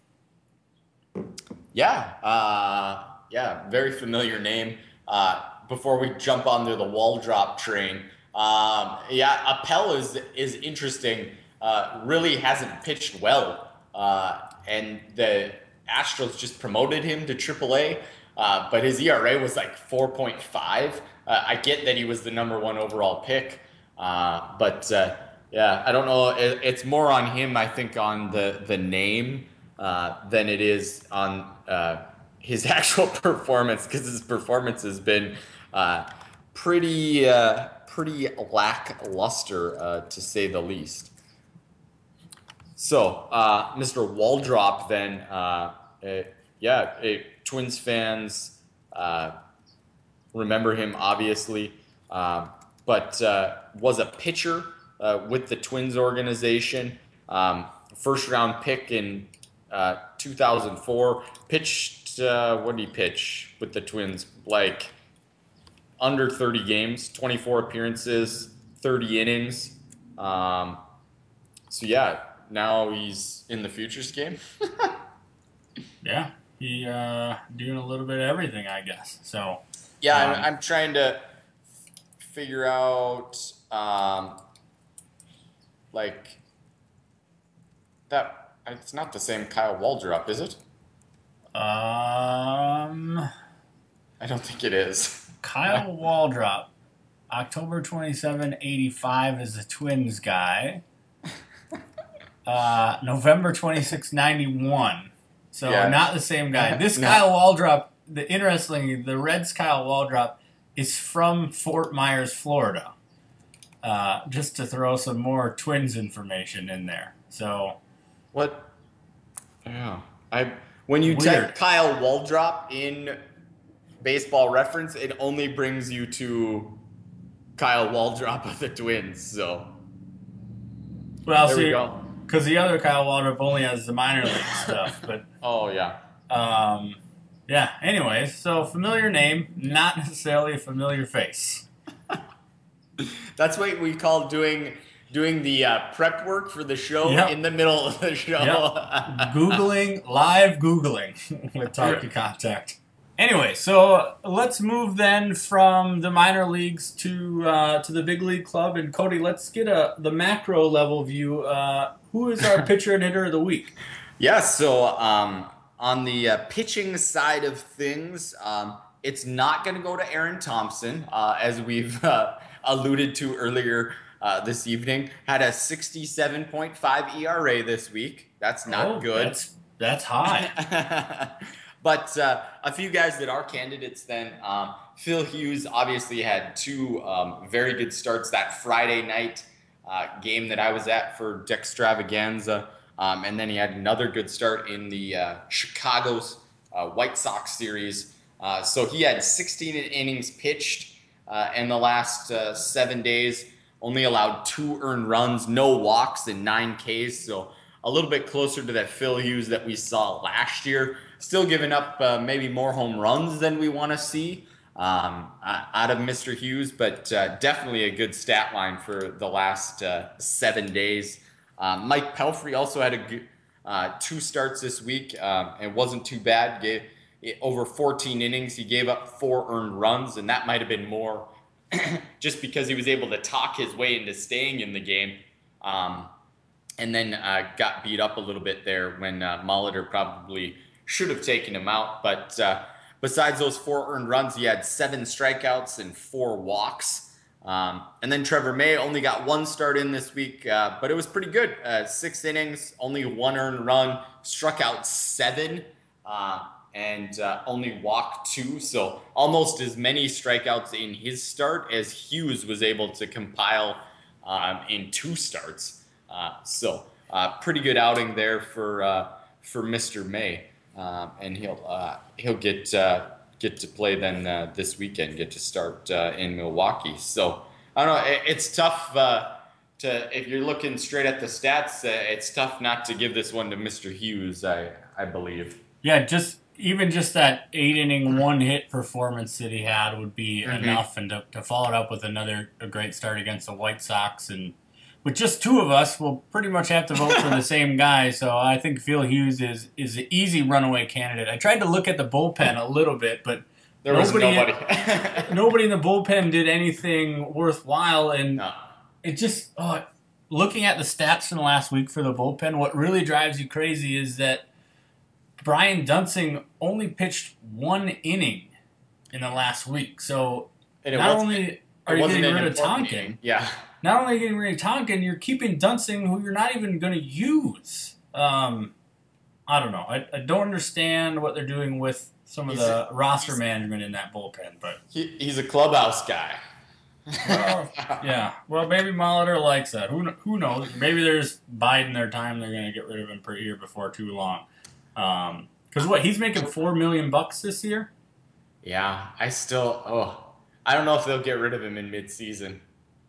Yeah, very familiar name. Before we jump onto the Waldrop train, Appel is interesting. Really hasn't pitched well, and the Astros just promoted him to AAA. But his ERA was like 4.5. I get that he was the number 1 overall pick, but I don't know. It's more on him, I think, on the name than it is on his actual performance, because his performance has been pretty lackluster, to say the least. So, Mr. Waldrop, then, Twins fans remember him, obviously, but was a pitcher with the Twins organization. First round pick in 2004. Pitched, what did he pitch with the Twins? Like under 30 games, 24 appearances, 30 innings. Now he's in the futures game. Yeah, he doing a little bit of everything, I guess. So yeah, I'm trying to figure out like that. It's not the same Kyle Waldrop, is it? I don't think it is. Kyle Waldrop, October 27, 85 is the Twins guy. November 26, 91. So not the same guy. This no. Kyle Waldrop, interestingly, the Reds' Kyle Waldrop is from Fort Myers, Florida. Just to throw some more Twins information in there. So what? Yeah, when you type Kyle Waldrop in Baseball Reference, it only brings you to Kyle Waldrop of the Twins. So well, there we go. Because the other Kyle Waldrop only has the minor league stuff, but oh yeah. Anyways, so familiar name, not necessarily a familiar face. That's what we call doing the prep work for the show in the middle of the show. Yep. Live Googling with Talkie Contact. Anyway, so let's move then from the minor leagues to the big league club. And Cody, let's get the macro level view. Who is our pitcher and hitter of the week? Yeah, so on the pitching side of things, it's not going to go to Aaron Thompson, as we've alluded to earlier this evening. Had a 67.5 ERA this week. That's not good. That's high. But a few guys that are candidates then. Phil Hughes obviously had 2 very good starts that Friday night game that I was at for Dextravaganza. And then he had another good start in the Chicago's White Sox series. So he had 16 innings pitched in the last 7 days. Only allowed 2 earned runs, no walks, and 9 Ks. So a little bit closer to that Phil Hughes that we saw last year. Still giving up maybe more home runs than we want to see out of Mr. Hughes, but definitely a good stat line for the last 7 days. Mike Pelfrey also had two starts this week. It wasn't too bad. Over 14 innings, he gave up 4 earned runs, and that might have been more just because he was able to talk his way into staying in the game. And then got beat up a little bit there when Molitor probably should have taken him out. But besides those 4 earned runs, he had 7 strikeouts and 4 walks. And then Trevor May only got 1 start in this week, but it was pretty good. 6 innings, only 1 earned run, struck out 7, and only walked 2. So almost as many strikeouts in his start as Hughes was able to compile in 2 starts. Pretty good outing there for Mr. May, and he'll get to play then this weekend, get to start in Milwaukee. So I don't know, it's tough if you're looking straight at the stats, it's tough not to give this one to Mr. Hughes, I believe. Yeah, just that 8-inning 1-hit performance that he had would be enough, and to follow it up with a great start against the White Sox, and with just 2 of us, we'll pretty much have to vote for the same guy. So I think Phil Hughes is an easy runaway candidate. I tried to look at the bullpen a little bit, but there was nobody. Nobody in the bullpen did anything worthwhile, and it just looking at the stats from the last week for the bullpen, what really drives you crazy is that Brian Dunsing only pitched 1 inning in the last week. So not only are you getting rid of Tonkin, not only are you getting rid of Tonkin, you're keeping Dunsing, who you're not even going to use. I don't know. I don't understand what they're doing with some of the roster management in that bullpen, but he's a clubhouse guy. Well, yeah. Well, maybe Molitor likes that. Who knows? Maybe they're just biding their time. They're going to get rid of him here before too long. Because he's making $4 million this year. Yeah, I don't know if they'll get rid of him in mid-season.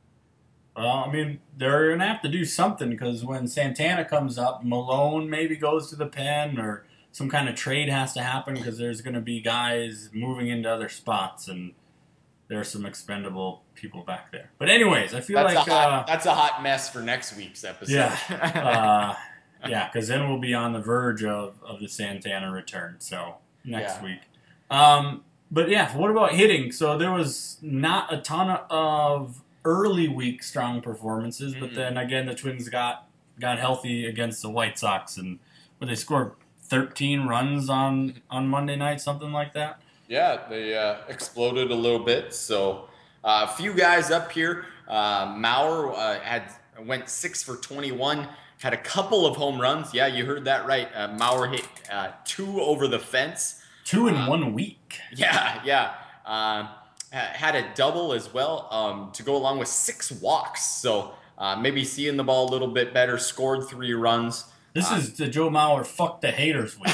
Well, I mean, they're going to have to do something, because when Santana comes up, Malone maybe goes to the pen, or some kind of trade has to happen, because there's going to be guys moving into other spots, and there are some expendable people back there. But anyways, I feel that's a hot mess for next week's episode. Yeah. Yeah, because then we'll be on the verge of the Santana return, so next week. But yeah, what about hitting? So there was not a ton of early week strong performances, but then again the Twins got healthy against the White Sox, and they scored 13 runs on Monday night, something like that. Yeah, they exploded a little bit. So a few guys up here. Mauer went 6 for 21, had a couple of home runs. Yeah, you heard that right. Mauer hit 2 over the fence. 2 in 1 week. Yeah. Had a double as well to go along with 6 walks. So maybe seeing the ball a little bit better. Scored 3 runs. This is the Joe Mauer fuck the haters week.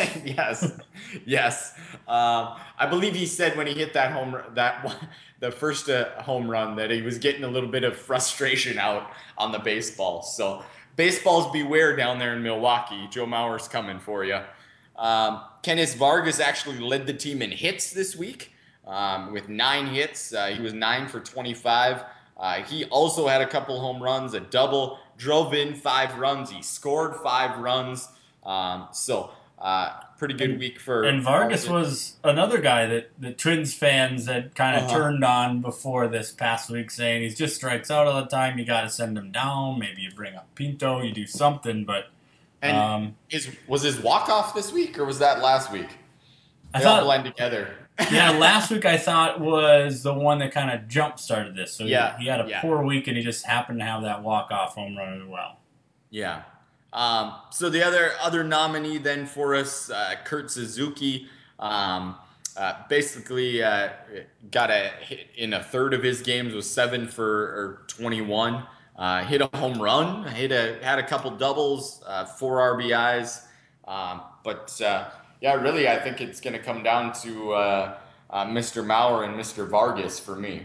Yes. I believe he said when he hit the first home run, that he was getting a little bit of frustration out on the baseball. So baseballs beware down there in Milwaukee. Joe Mauer's coming for you. Kenneth Vargas actually led the team in hits this week with 9 hits. He was 9 for 25. He also had a couple home runs, a double, drove in 5 runs. He scored 5 runs. Pretty good week for... And Vargas was another guy that the Twins fans had kind of turned on before this past week, saying he just strikes out all the time. You got to send him down. Maybe you bring up Pinto. You do something, but... was his walk-off this week, or was that last week? They all blend together. Yeah, last week I thought was the one that kind of jump-started this. So he had a poor week, and he just happened to have that walk-off home run as well. Yeah. So the other nominee then for us, Kurt Suzuki, basically got a hit in a third of his games, was 7 for 21. Hit a home run, had a couple doubles, 4 RBIs. Really, I think it's going to come down to Mr. Mauer and Mr. Vargas for me.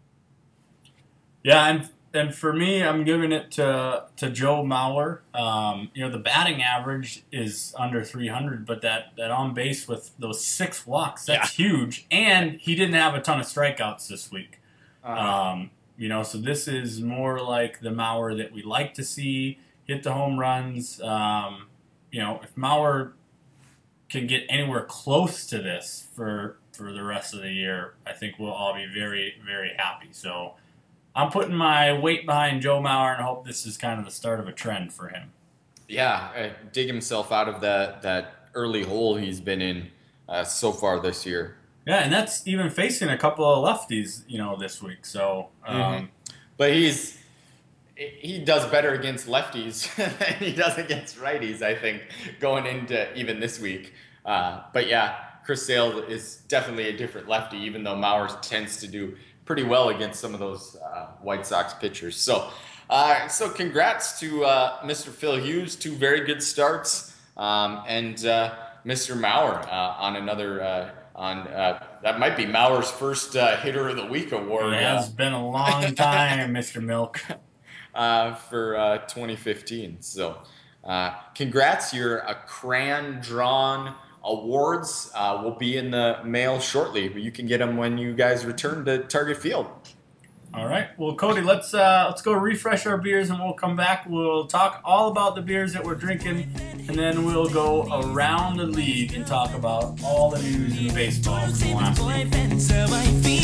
Yeah, and for me, I'm giving it to Joe Mauer. The batting average is under 300, but that on base with those 6 walks, that's huge. And he didn't have a ton of strikeouts this week. So this is more like the Mauer that we like to see. hit the home runs. If Mauer can get anywhere close to this for the rest of the year, I think we'll all be very, very happy. So I'm putting my weight behind Joe Mauer and hope this is kind of the start of a trend for him. Yeah, dig himself out of that early hole he's been in so far this year. Yeah, and that's even facing a couple of lefties, this week. So, But he does better against lefties than he does against righties, I think, going into even this week. But yeah, Chris Sale is definitely a different lefty, even though Mauer tends to do pretty well against some of those White Sox pitchers. So congrats to Mr. Phil Hughes, 2 very good starts, and Mr. Mauer on another. That might be Mauer's first Hitter of the Week award. It has been a long time, Mr. Milk. For 2015. So, congrats! Your crayon drawn awards will be in the mail shortly. But you can get them when you guys return to Target Field. All right. Well, Cody, let's go refresh our beers, and we'll come back. We'll talk all about the beers that we're drinking, and then we'll go around the league and talk about all the news in baseball from last week.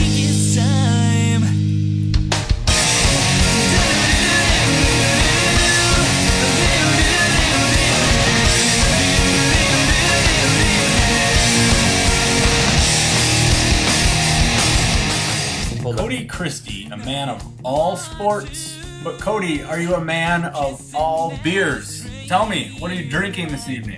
Cody Christie, a man of all sports. But Cody, are you a man of all beers? Tell me, what are you drinking this evening?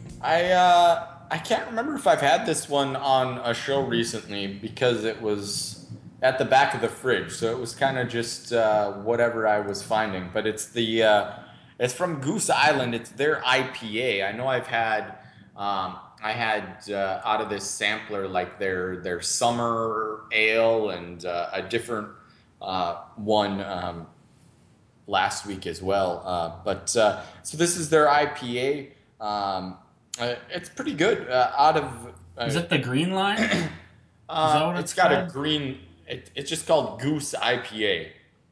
I can't remember if I've had this one on a show recently because it was at the back of the fridge, so it was kind of just whatever I was finding. But it's from Goose Island. It's their IPA. I know I had out of this sampler like their summer ale and a different one last week as well. So this is their IPA. It's pretty good. Is it the green line? Is that what it's got called? A green. It's just called Goose IPA.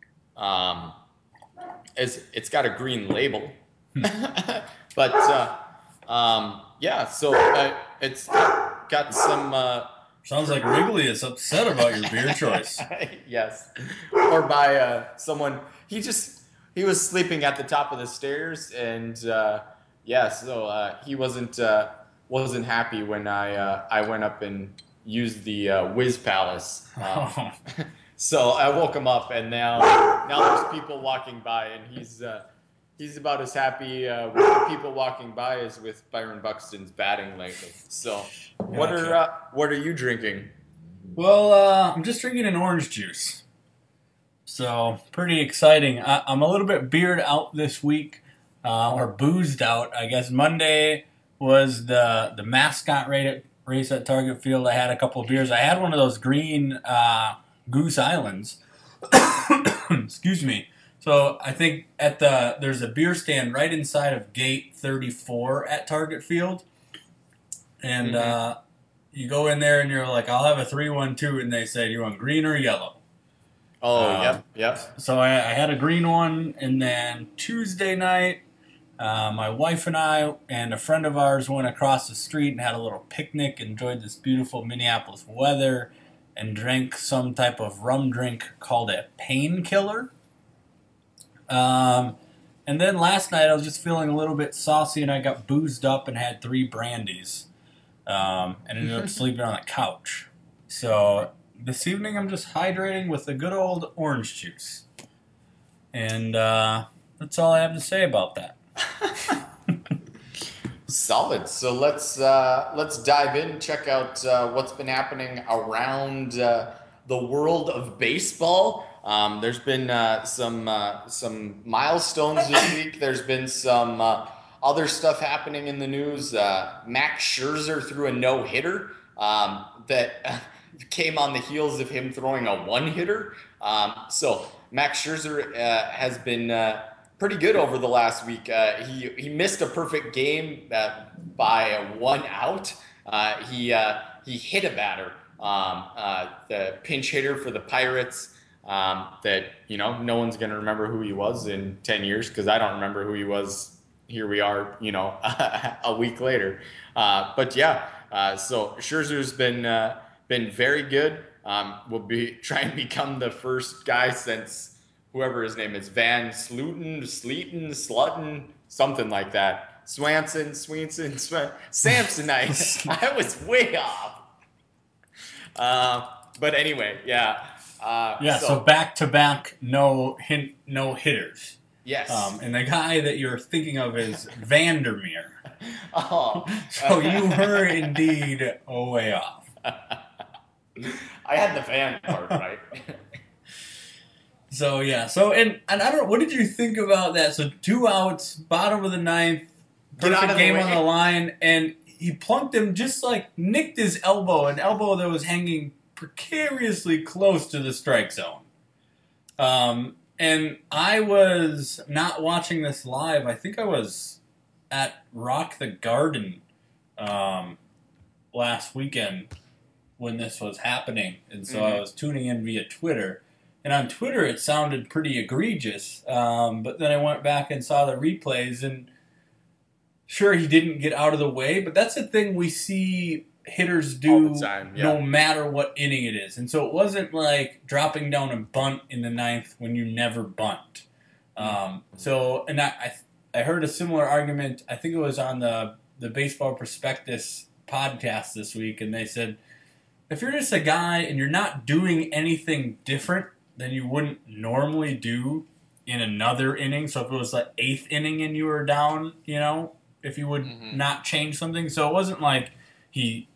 It's got a green label, but. Yeah, so it's got some. Sounds like Wrigley is upset about your beer choice. Yes, or by someone. He was sleeping at the top of the stairs, and so he wasn't happy when I went up and used the Whiz Palace. So I woke him up, and now there's people walking by, and he's about as happy with the people walking by as with Byron Buxton's batting lately. So, what are you drinking? Well, I'm just drinking an orange juice. So, pretty exciting. I'm a little bit beered out this week, or boozed out. I guess Monday was the mascot race at Target Field. I had a couple of beers. I had one of those green Goose Islands. Excuse me. So I think there's a beer stand right inside of gate 34 at Target Field. And you go in there and you're like, I'll have a 3-1-2, and they say, do you want green or yellow? Oh, yep. So I had a green one, and then Tuesday night, my wife and I and a friend of ours went across the street and had a little picnic, enjoyed this beautiful Minneapolis weather, and drank some type of rum drink called a painkiller. And then last night I was just feeling a little bit saucy, and I got boozed up and had 3 brandies, and ended up sleeping on the couch. So this evening I'm just hydrating with a good old orange juice, and that's all I have to say about that. Solid. So let's dive in, check out what's been happening around the world of baseball. There's been some milestones this week. There's been some other stuff happening in the news. Max Scherzer threw a no-hitter that came on the heels of him throwing a one-hitter. So Max Scherzer has been pretty good over the last week. He missed a perfect game by 1 out. He hit a batter, the pinch hitter for the Pirates. that, no one's going to remember who he was in 10 years because I don't remember who he was. Here we are, a week later. But yeah, so Scherzer's been very good. Will be trying to become the first guy since whoever his name is, Van Sleeten, Slutton, something like that. Samsonite. I was way off. But anyway, yeah. So back to back, no hitters. Yes. And the guy that you're thinking of is Vandermeer. Oh. So you were indeed way off. I had the Van part right. So yeah. And I don't know. What did you think about that? So 2 outs, bottom of the ninth, perfect game on the line, and he plunked him, just like nicked his elbow, an elbow that was hanging precariously close to the strike zone. And I was not watching this live. I think I was at Rock the Garden last weekend when this was happening. And so I was tuning in via Twitter. And on Twitter, it sounded pretty egregious. But then I went back and saw the replays, and sure, he didn't get out of the way, but that's a thing we see hitters do all the time, no matter what inning it is. And so it wasn't like dropping down a bunt in the ninth when you never bunt. And I heard a similar argument. I think it was on the Baseball Prospectus podcast this week, and they said, if you're just a guy and you're not doing anything different than you wouldn't normally do in another inning, so if it was like eighth inning and you were down, if you would not change something. So it wasn't like he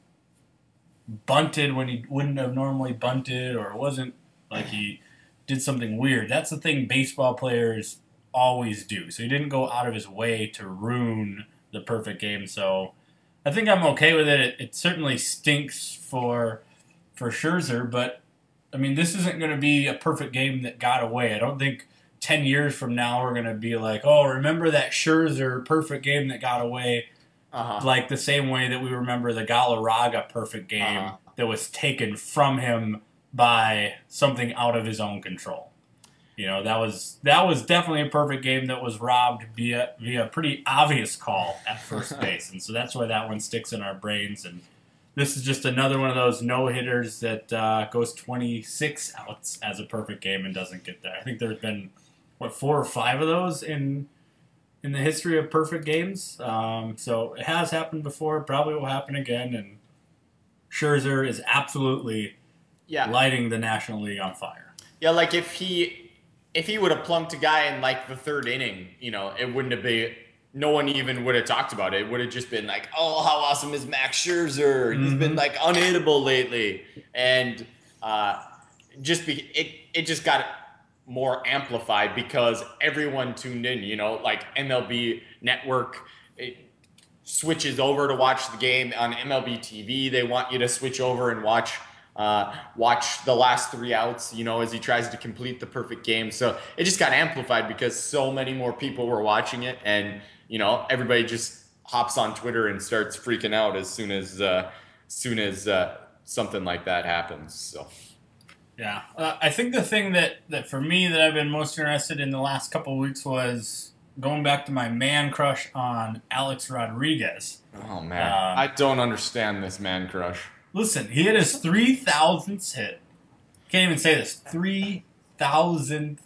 bunted when he wouldn't have normally bunted, or it wasn't like he did something weird. That's the thing baseball players always do. So he didn't go out of his way to ruin the perfect game. So I think I'm okay with it. It certainly stinks for Scherzer, but I mean, this isn't going to be a perfect game that got away. I don't think 10 years from now we're going to be like, oh, remember that Scherzer perfect game that got away, like the same way that we remember the Galarraga perfect game that was taken from him by something out of his own control. That was definitely a perfect game that was robbed via a pretty obvious call at first base. And so that's why that one sticks in our brains. And this is just another one of those no-hitters that goes 26 outs as a perfect game and doesn't get there. I think there's been 4 or 5 of those in the history of perfect games. So it has happened before, probably will happen again, and Scherzer is absolutely lighting the National League on fire. Yeah, like if he would have plunked a guy in like the third inning, it wouldn't have been, no one even would have talked about it. It would have just been like, oh, how awesome is Max Scherzer? He's been like unhittable lately. And it just got more amplified because everyone tuned in, like MLB Network, it switches over to watch the game on MLB TV. They want you to switch over and watch the last 3 outs, as he tries to complete the perfect game. So it just got amplified because so many more people were watching it, and everybody just hops on Twitter and starts freaking out as soon as something like that happens. So. Yeah, I think the thing that for me that I've been most interested in the last couple of weeks was going back to my man crush on Alex Rodriguez. Oh, man. I don't understand this man crush. Listen, he had his 3,000th hit. Can't even say this. 3,000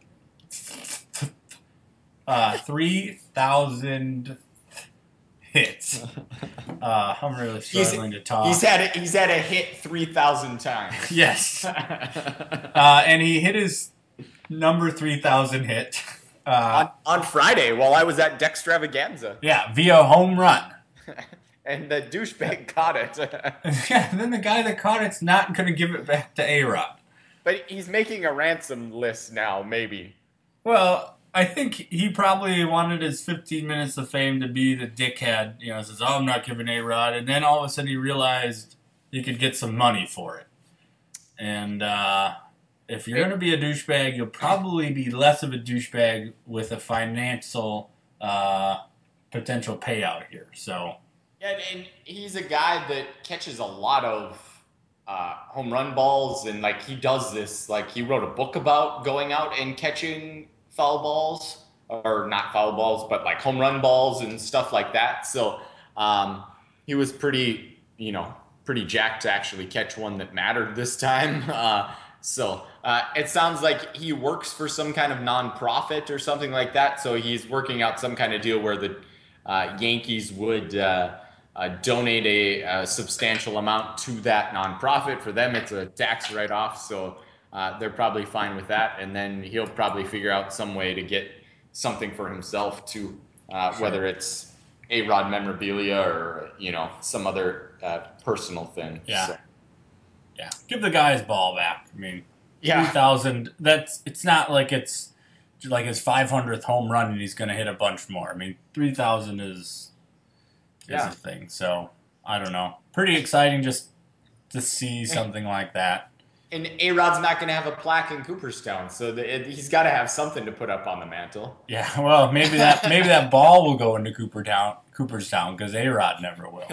hits. I'm really struggling to talk. He's had a hit 3,000 times. Yes. And he hit his number 3,000 hit on Friday while I was at Dextravaganza. Yeah, via home run. And the douchebag caught it. Yeah, and then the guy that caught it's not going to give it back to A-Rod. But he's making a ransom list now, maybe. Well, I think he probably wanted his 15 minutes of fame to be the dickhead. Says, oh, I'm not giving A-Rod. And then all of a sudden he realized he could get some money for it. And if you're going to be a douchebag, you'll probably be less of a douchebag with a financial potential payout here. So... Yeah, and he's a guy that catches a lot of home run balls, and like he does this. Like he wrote a book about going out and catching foul balls, or not foul balls, but like home run balls and stuff like that. So um, he was pretty, pretty jacked to actually catch one that mattered this time. It sounds like he works for some kind of nonprofit or something like that. So he's working out some kind of deal where the Yankees would donate a substantial amount to that nonprofit. For them, it's a tax write-off, so they're probably fine with that. And then he'll probably figure out some way to get something for himself too, whether it's A-Rod memorabilia or some other personal thing. Yeah. So. Yeah. Give the guy his ball back. I mean, Yeah. 3,000. It's not like it's like his 500th home run and he's going to hit a bunch more. I mean, 3,000 is a thing. So I don't know. Pretty exciting just to see something like that. And A-Rod's not going to have a plaque in Cooperstown, so he's got to have something to put up on the mantle. Yeah, well, maybe that ball will go into Cooperstown because A-Rod never will.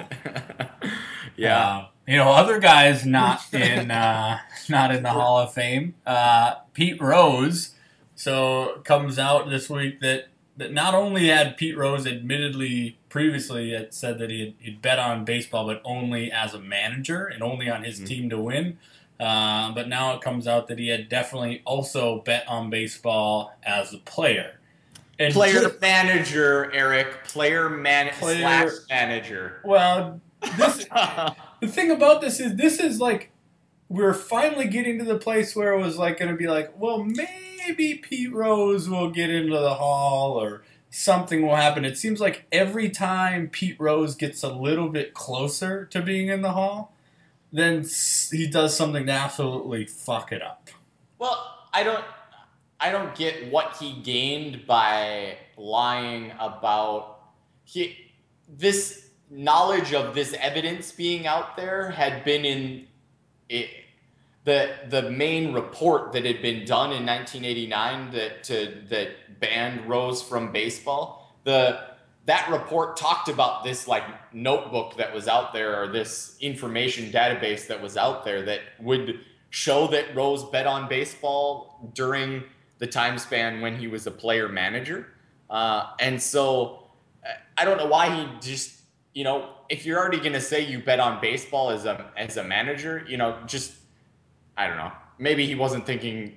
Yeah. Other guys not in the Hall of Fame. Pete Rose, so comes out this week that not only had Pete Rose admittedly previously had said that he'd bet on baseball, but only as a manager and only on his team to win. But now it comes out that he had definitely also bet on baseball as a player. And Manager, Eric. Player / manager. Well, the thing about this is like we're finally getting to the place where it was like going to be like, well, maybe Pete Rose will get into the Hall or something will happen. It seems like every time Pete Rose gets a little bit closer to being in the Hall, then he does something to absolutely fuck it up. Well, I don't get what he gained by lying about this knowledge of this evidence being out there had been in the main report that had been done in 1989 that banned Rose from baseball. That report talked about this like notebook that was out there, or this information database that was out there that would show that Rose bet on baseball during the time span when he was a player manager. And so I don't know why he just, if you're already going to say you bet on baseball as a manager, just, I don't know, maybe he wasn't thinking,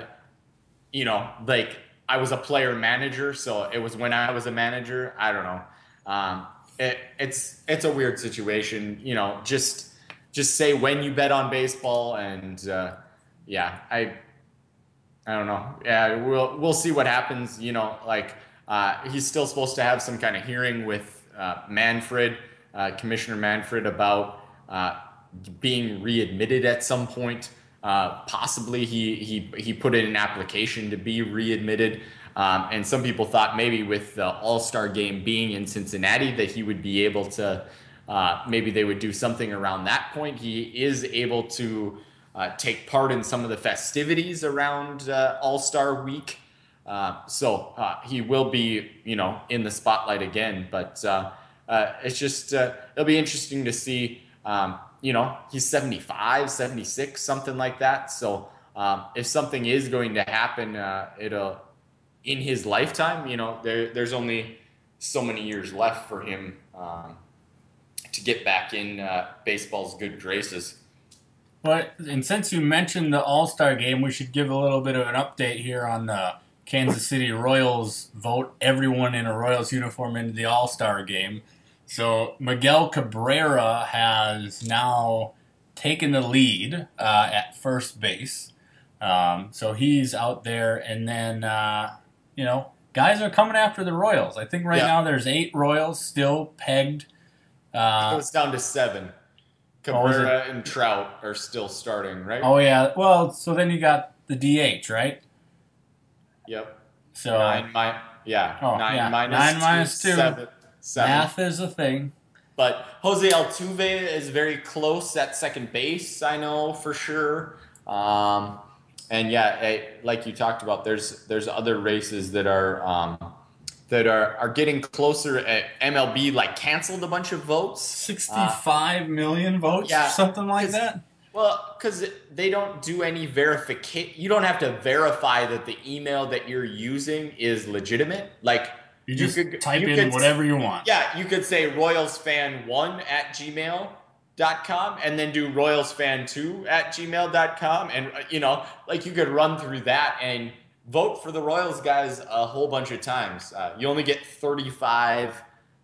like, I was a player manager, so it was when I was a manager. I don't know. It's a weird situation. Just say when you bet on baseball, and I don't know. Yeah, we'll see what happens. He's still supposed to have some kind of hearing with Manfred, Commissioner Manfred, about being readmitted at some point. Possibly he put in an application to be readmitted. And some people thought maybe with the All-Star game being in Cincinnati that he would be able to, maybe they would do something around that point. He is able to take part in some of the festivities around All-Star week. So he will be, in the spotlight again. But it's just, it'll be interesting to see. He's 75, 76, something like that. So if something is going to happen, it'll in his lifetime, there's only so many years left for him to get back in baseball's good graces. But and since you mentioned the All-Star game, we should give a little bit of an update here on the Kansas City Royals vote everyone in a Royals uniform into the All-Star game. So Miguel Cabrera has now taken the lead at first base. So he's out there, and then guys are coming after the Royals. I think now there's 8 Royals still pegged. It goes down to 7. Cabrera and Trout are still starting, right? Oh yeah. Well, so then you got the DH, right? Yep. So 9 minus 2. 7. Math is a thing. But Jose Altuve is very close at second base, I know for sure. And like you talked about, there's other races that are getting closer. MLB canceled a bunch of votes. 65 million votes, something like that. Well, because they don't do any verification. You don't have to verify that the email that you're using is legitimate. Like You just type in whatever you want. yeah, you could say royalsfan1 at gmail.com and then do royalsfan2 at gmail.com. And, like you could run through that and vote for the Royals guys a whole bunch of times. You only get 35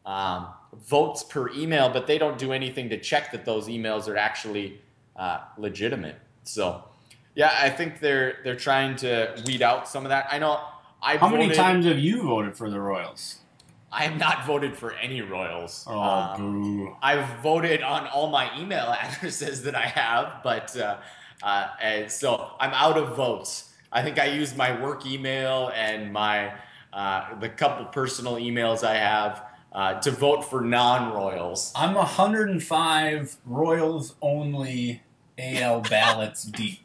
votes per email, but they don't do anything to check that those emails are actually legitimate. So, yeah, I think they're trying to weed out some of that. I know How many times have you voted for the Royals? I have not voted for any Royals. Oh, boo. I've voted on all my email addresses that I have, but and so I'm out of votes. I think I used my work email and my the couple personal emails I have to vote for non-Royals. I'm 105 Royals only AL ballots deep.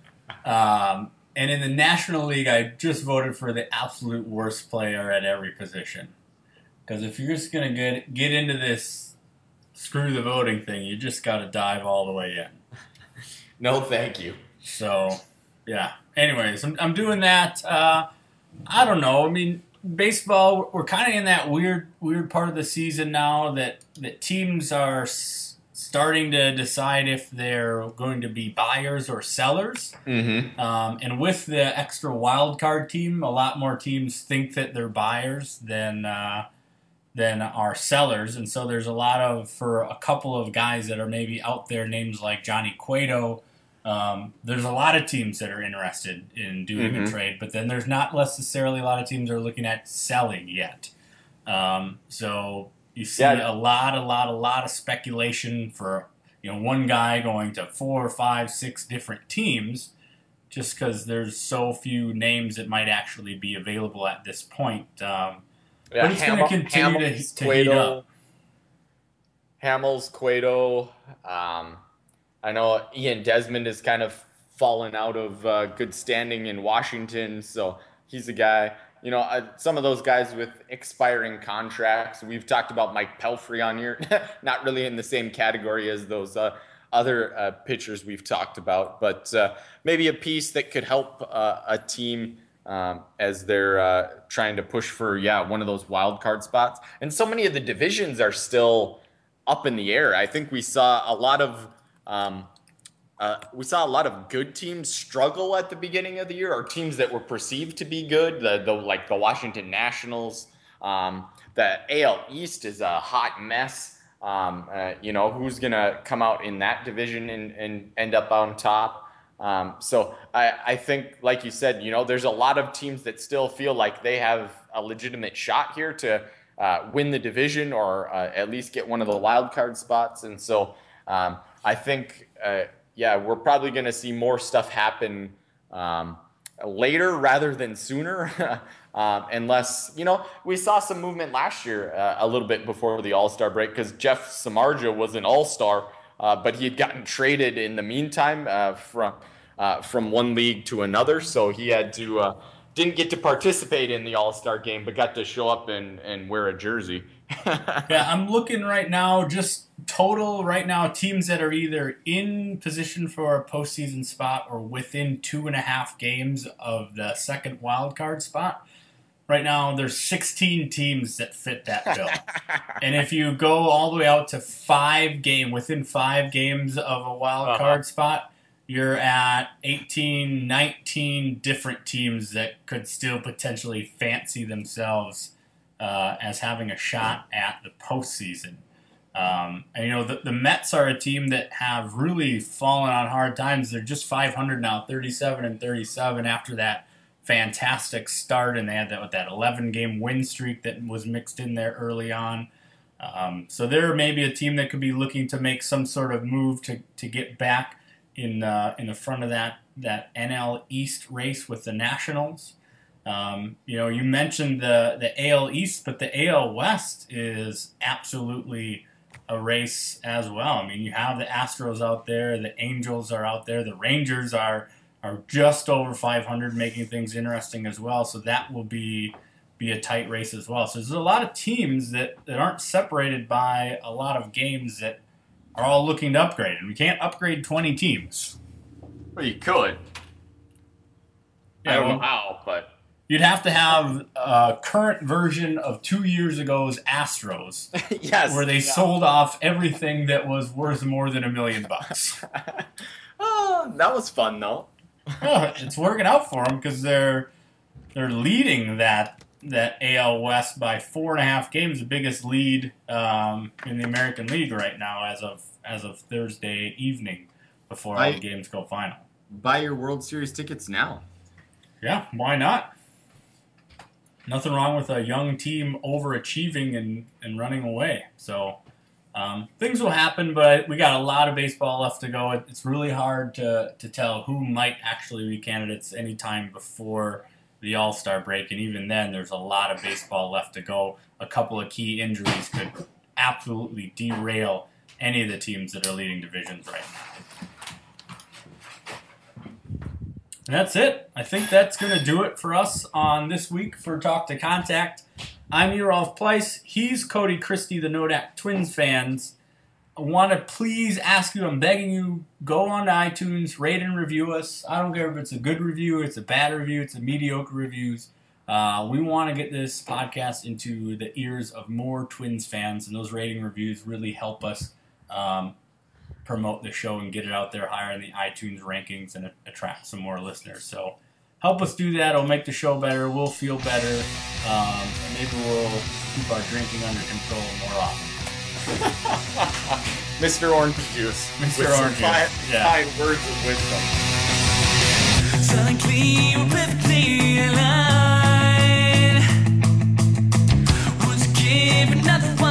And in the National League, I just voted for the absolute worst player at every position. Because if you're just going to get into this screw the voting thing, you just got to dive all the way in. No, thank you. So, yeah. Anyways, I'm doing that. I don't know. I mean, baseball, we're kind of in that weird part of the season now that teams are starting to decide if they're going to be buyers or sellers. Mm-hmm. And with the extra wild card team, a lot more teams think that they're buyers than are sellers. And so there's a lot of, for a couple of guys that are maybe out there, names like Johnny Cueto, there's a lot of teams that are interested in doing a trade, but then there's not necessarily a lot of teams that are looking at selling yet. So you see a lot of speculation for one guy going to 4, 5, 6 different teams, just because there's so few names that might actually be available at this point. But it's going to continue to heat up. Hamels, Cueto. I know Ian Desmond has kind of fallen out of good standing in Washington, so he's a guy. Some of those guys with expiring contracts. We've talked about Mike Pelfrey on here, not really in the same category as those other pitchers we've talked about, but maybe a piece that could help a team as they're trying to push for one of those wild card spots. And so many of the divisions are still up in the air. I think we saw a lot of good teams struggle at the beginning of the year, or teams that were perceived to be good, like the Washington Nationals. The AL East is a hot mess. Who's going to come out in that division and end up on top? So I think, like you said, there's a lot of teams that still feel like they have a legitimate shot here to win the division, or at least get one of the wild card spots. And so I think, we're probably going to see more stuff happen later rather than sooner. Unless, we saw some movement last year a little bit before the All-Star break, because Jeff Samardzija was an All-Star, but he had gotten traded in the meantime from one league to another, so he had to didn't get to participate in the All-Star game, but got to show up and wear a jersey. Yeah, I'm looking right now, just total right now, teams that are either in position for a postseason spot or within 2.5 games of the second wild card spot. Right now, there's 16 teams that fit that bill. And if you go all the way out to within 5 games of a wild card spot, you're at 18, 19 different teams that could still potentially fancy themselves as having a shot at the postseason. And the Mets are a team that have really fallen on hard times. They're just 500 now, 37-37 after that fantastic start, and they had that 11-game win streak that was mixed in there early on. So they're maybe a team that could be looking to make some sort of move to get back in the front of that NL East race with the Nationals. You mentioned the AL East, but the AL West is absolutely a race as well. I mean, you have the Astros out there, the Angels are out there, the Rangers are just over 500, making things interesting as well. So that will be a tight race as well. So there's a lot of teams that aren't separated by a lot of games that are all looking to upgrade, and we can't upgrade 20 teams. Well, you could. Yeah, I don't know how, but you'd have to have a current version of 2 years ago's Astros, yes, where they sold off everything that was worth more than $1 million. Oh, that was fun though. Well, it's working out for them because they're leading that AL West by 4.5 games, the biggest lead in the American League right now as of Thursday evening before all the games go final. Buy your World Series tickets now. Yeah, why not? Nothing wrong with a young team overachieving and running away. So things will happen, but we got a lot of baseball left to go. It's really hard to tell who might actually be candidates anytime before the All-Star break, and even then, there's a lot of baseball left to go. A couple of key injuries could absolutely derail any of the teams that are leading divisions right now. And that's it. I think that's going to do it for us on this week for Talk to Contact. I'm Urolf Pleiss. He's Cody Christie, the Nodak Twins fans. I want to please ask you, I'm begging you, go on to iTunes, rate and review us. I don't care if it's a good review, it's a bad review, it's a mediocre reviews. We want to get this podcast into the ears of more Twins fans, and those rating reviews really help us promote the show and get it out there higher in the iTunes rankings and attract some more listeners. So help us do that. It'll make the show better. We'll feel better. And maybe we'll keep our drinking under control more often. Mr. Orange Juice. Mr. Orange Juice. Fine words of wisdom. Silently, perfectly aligned. Would you give another one?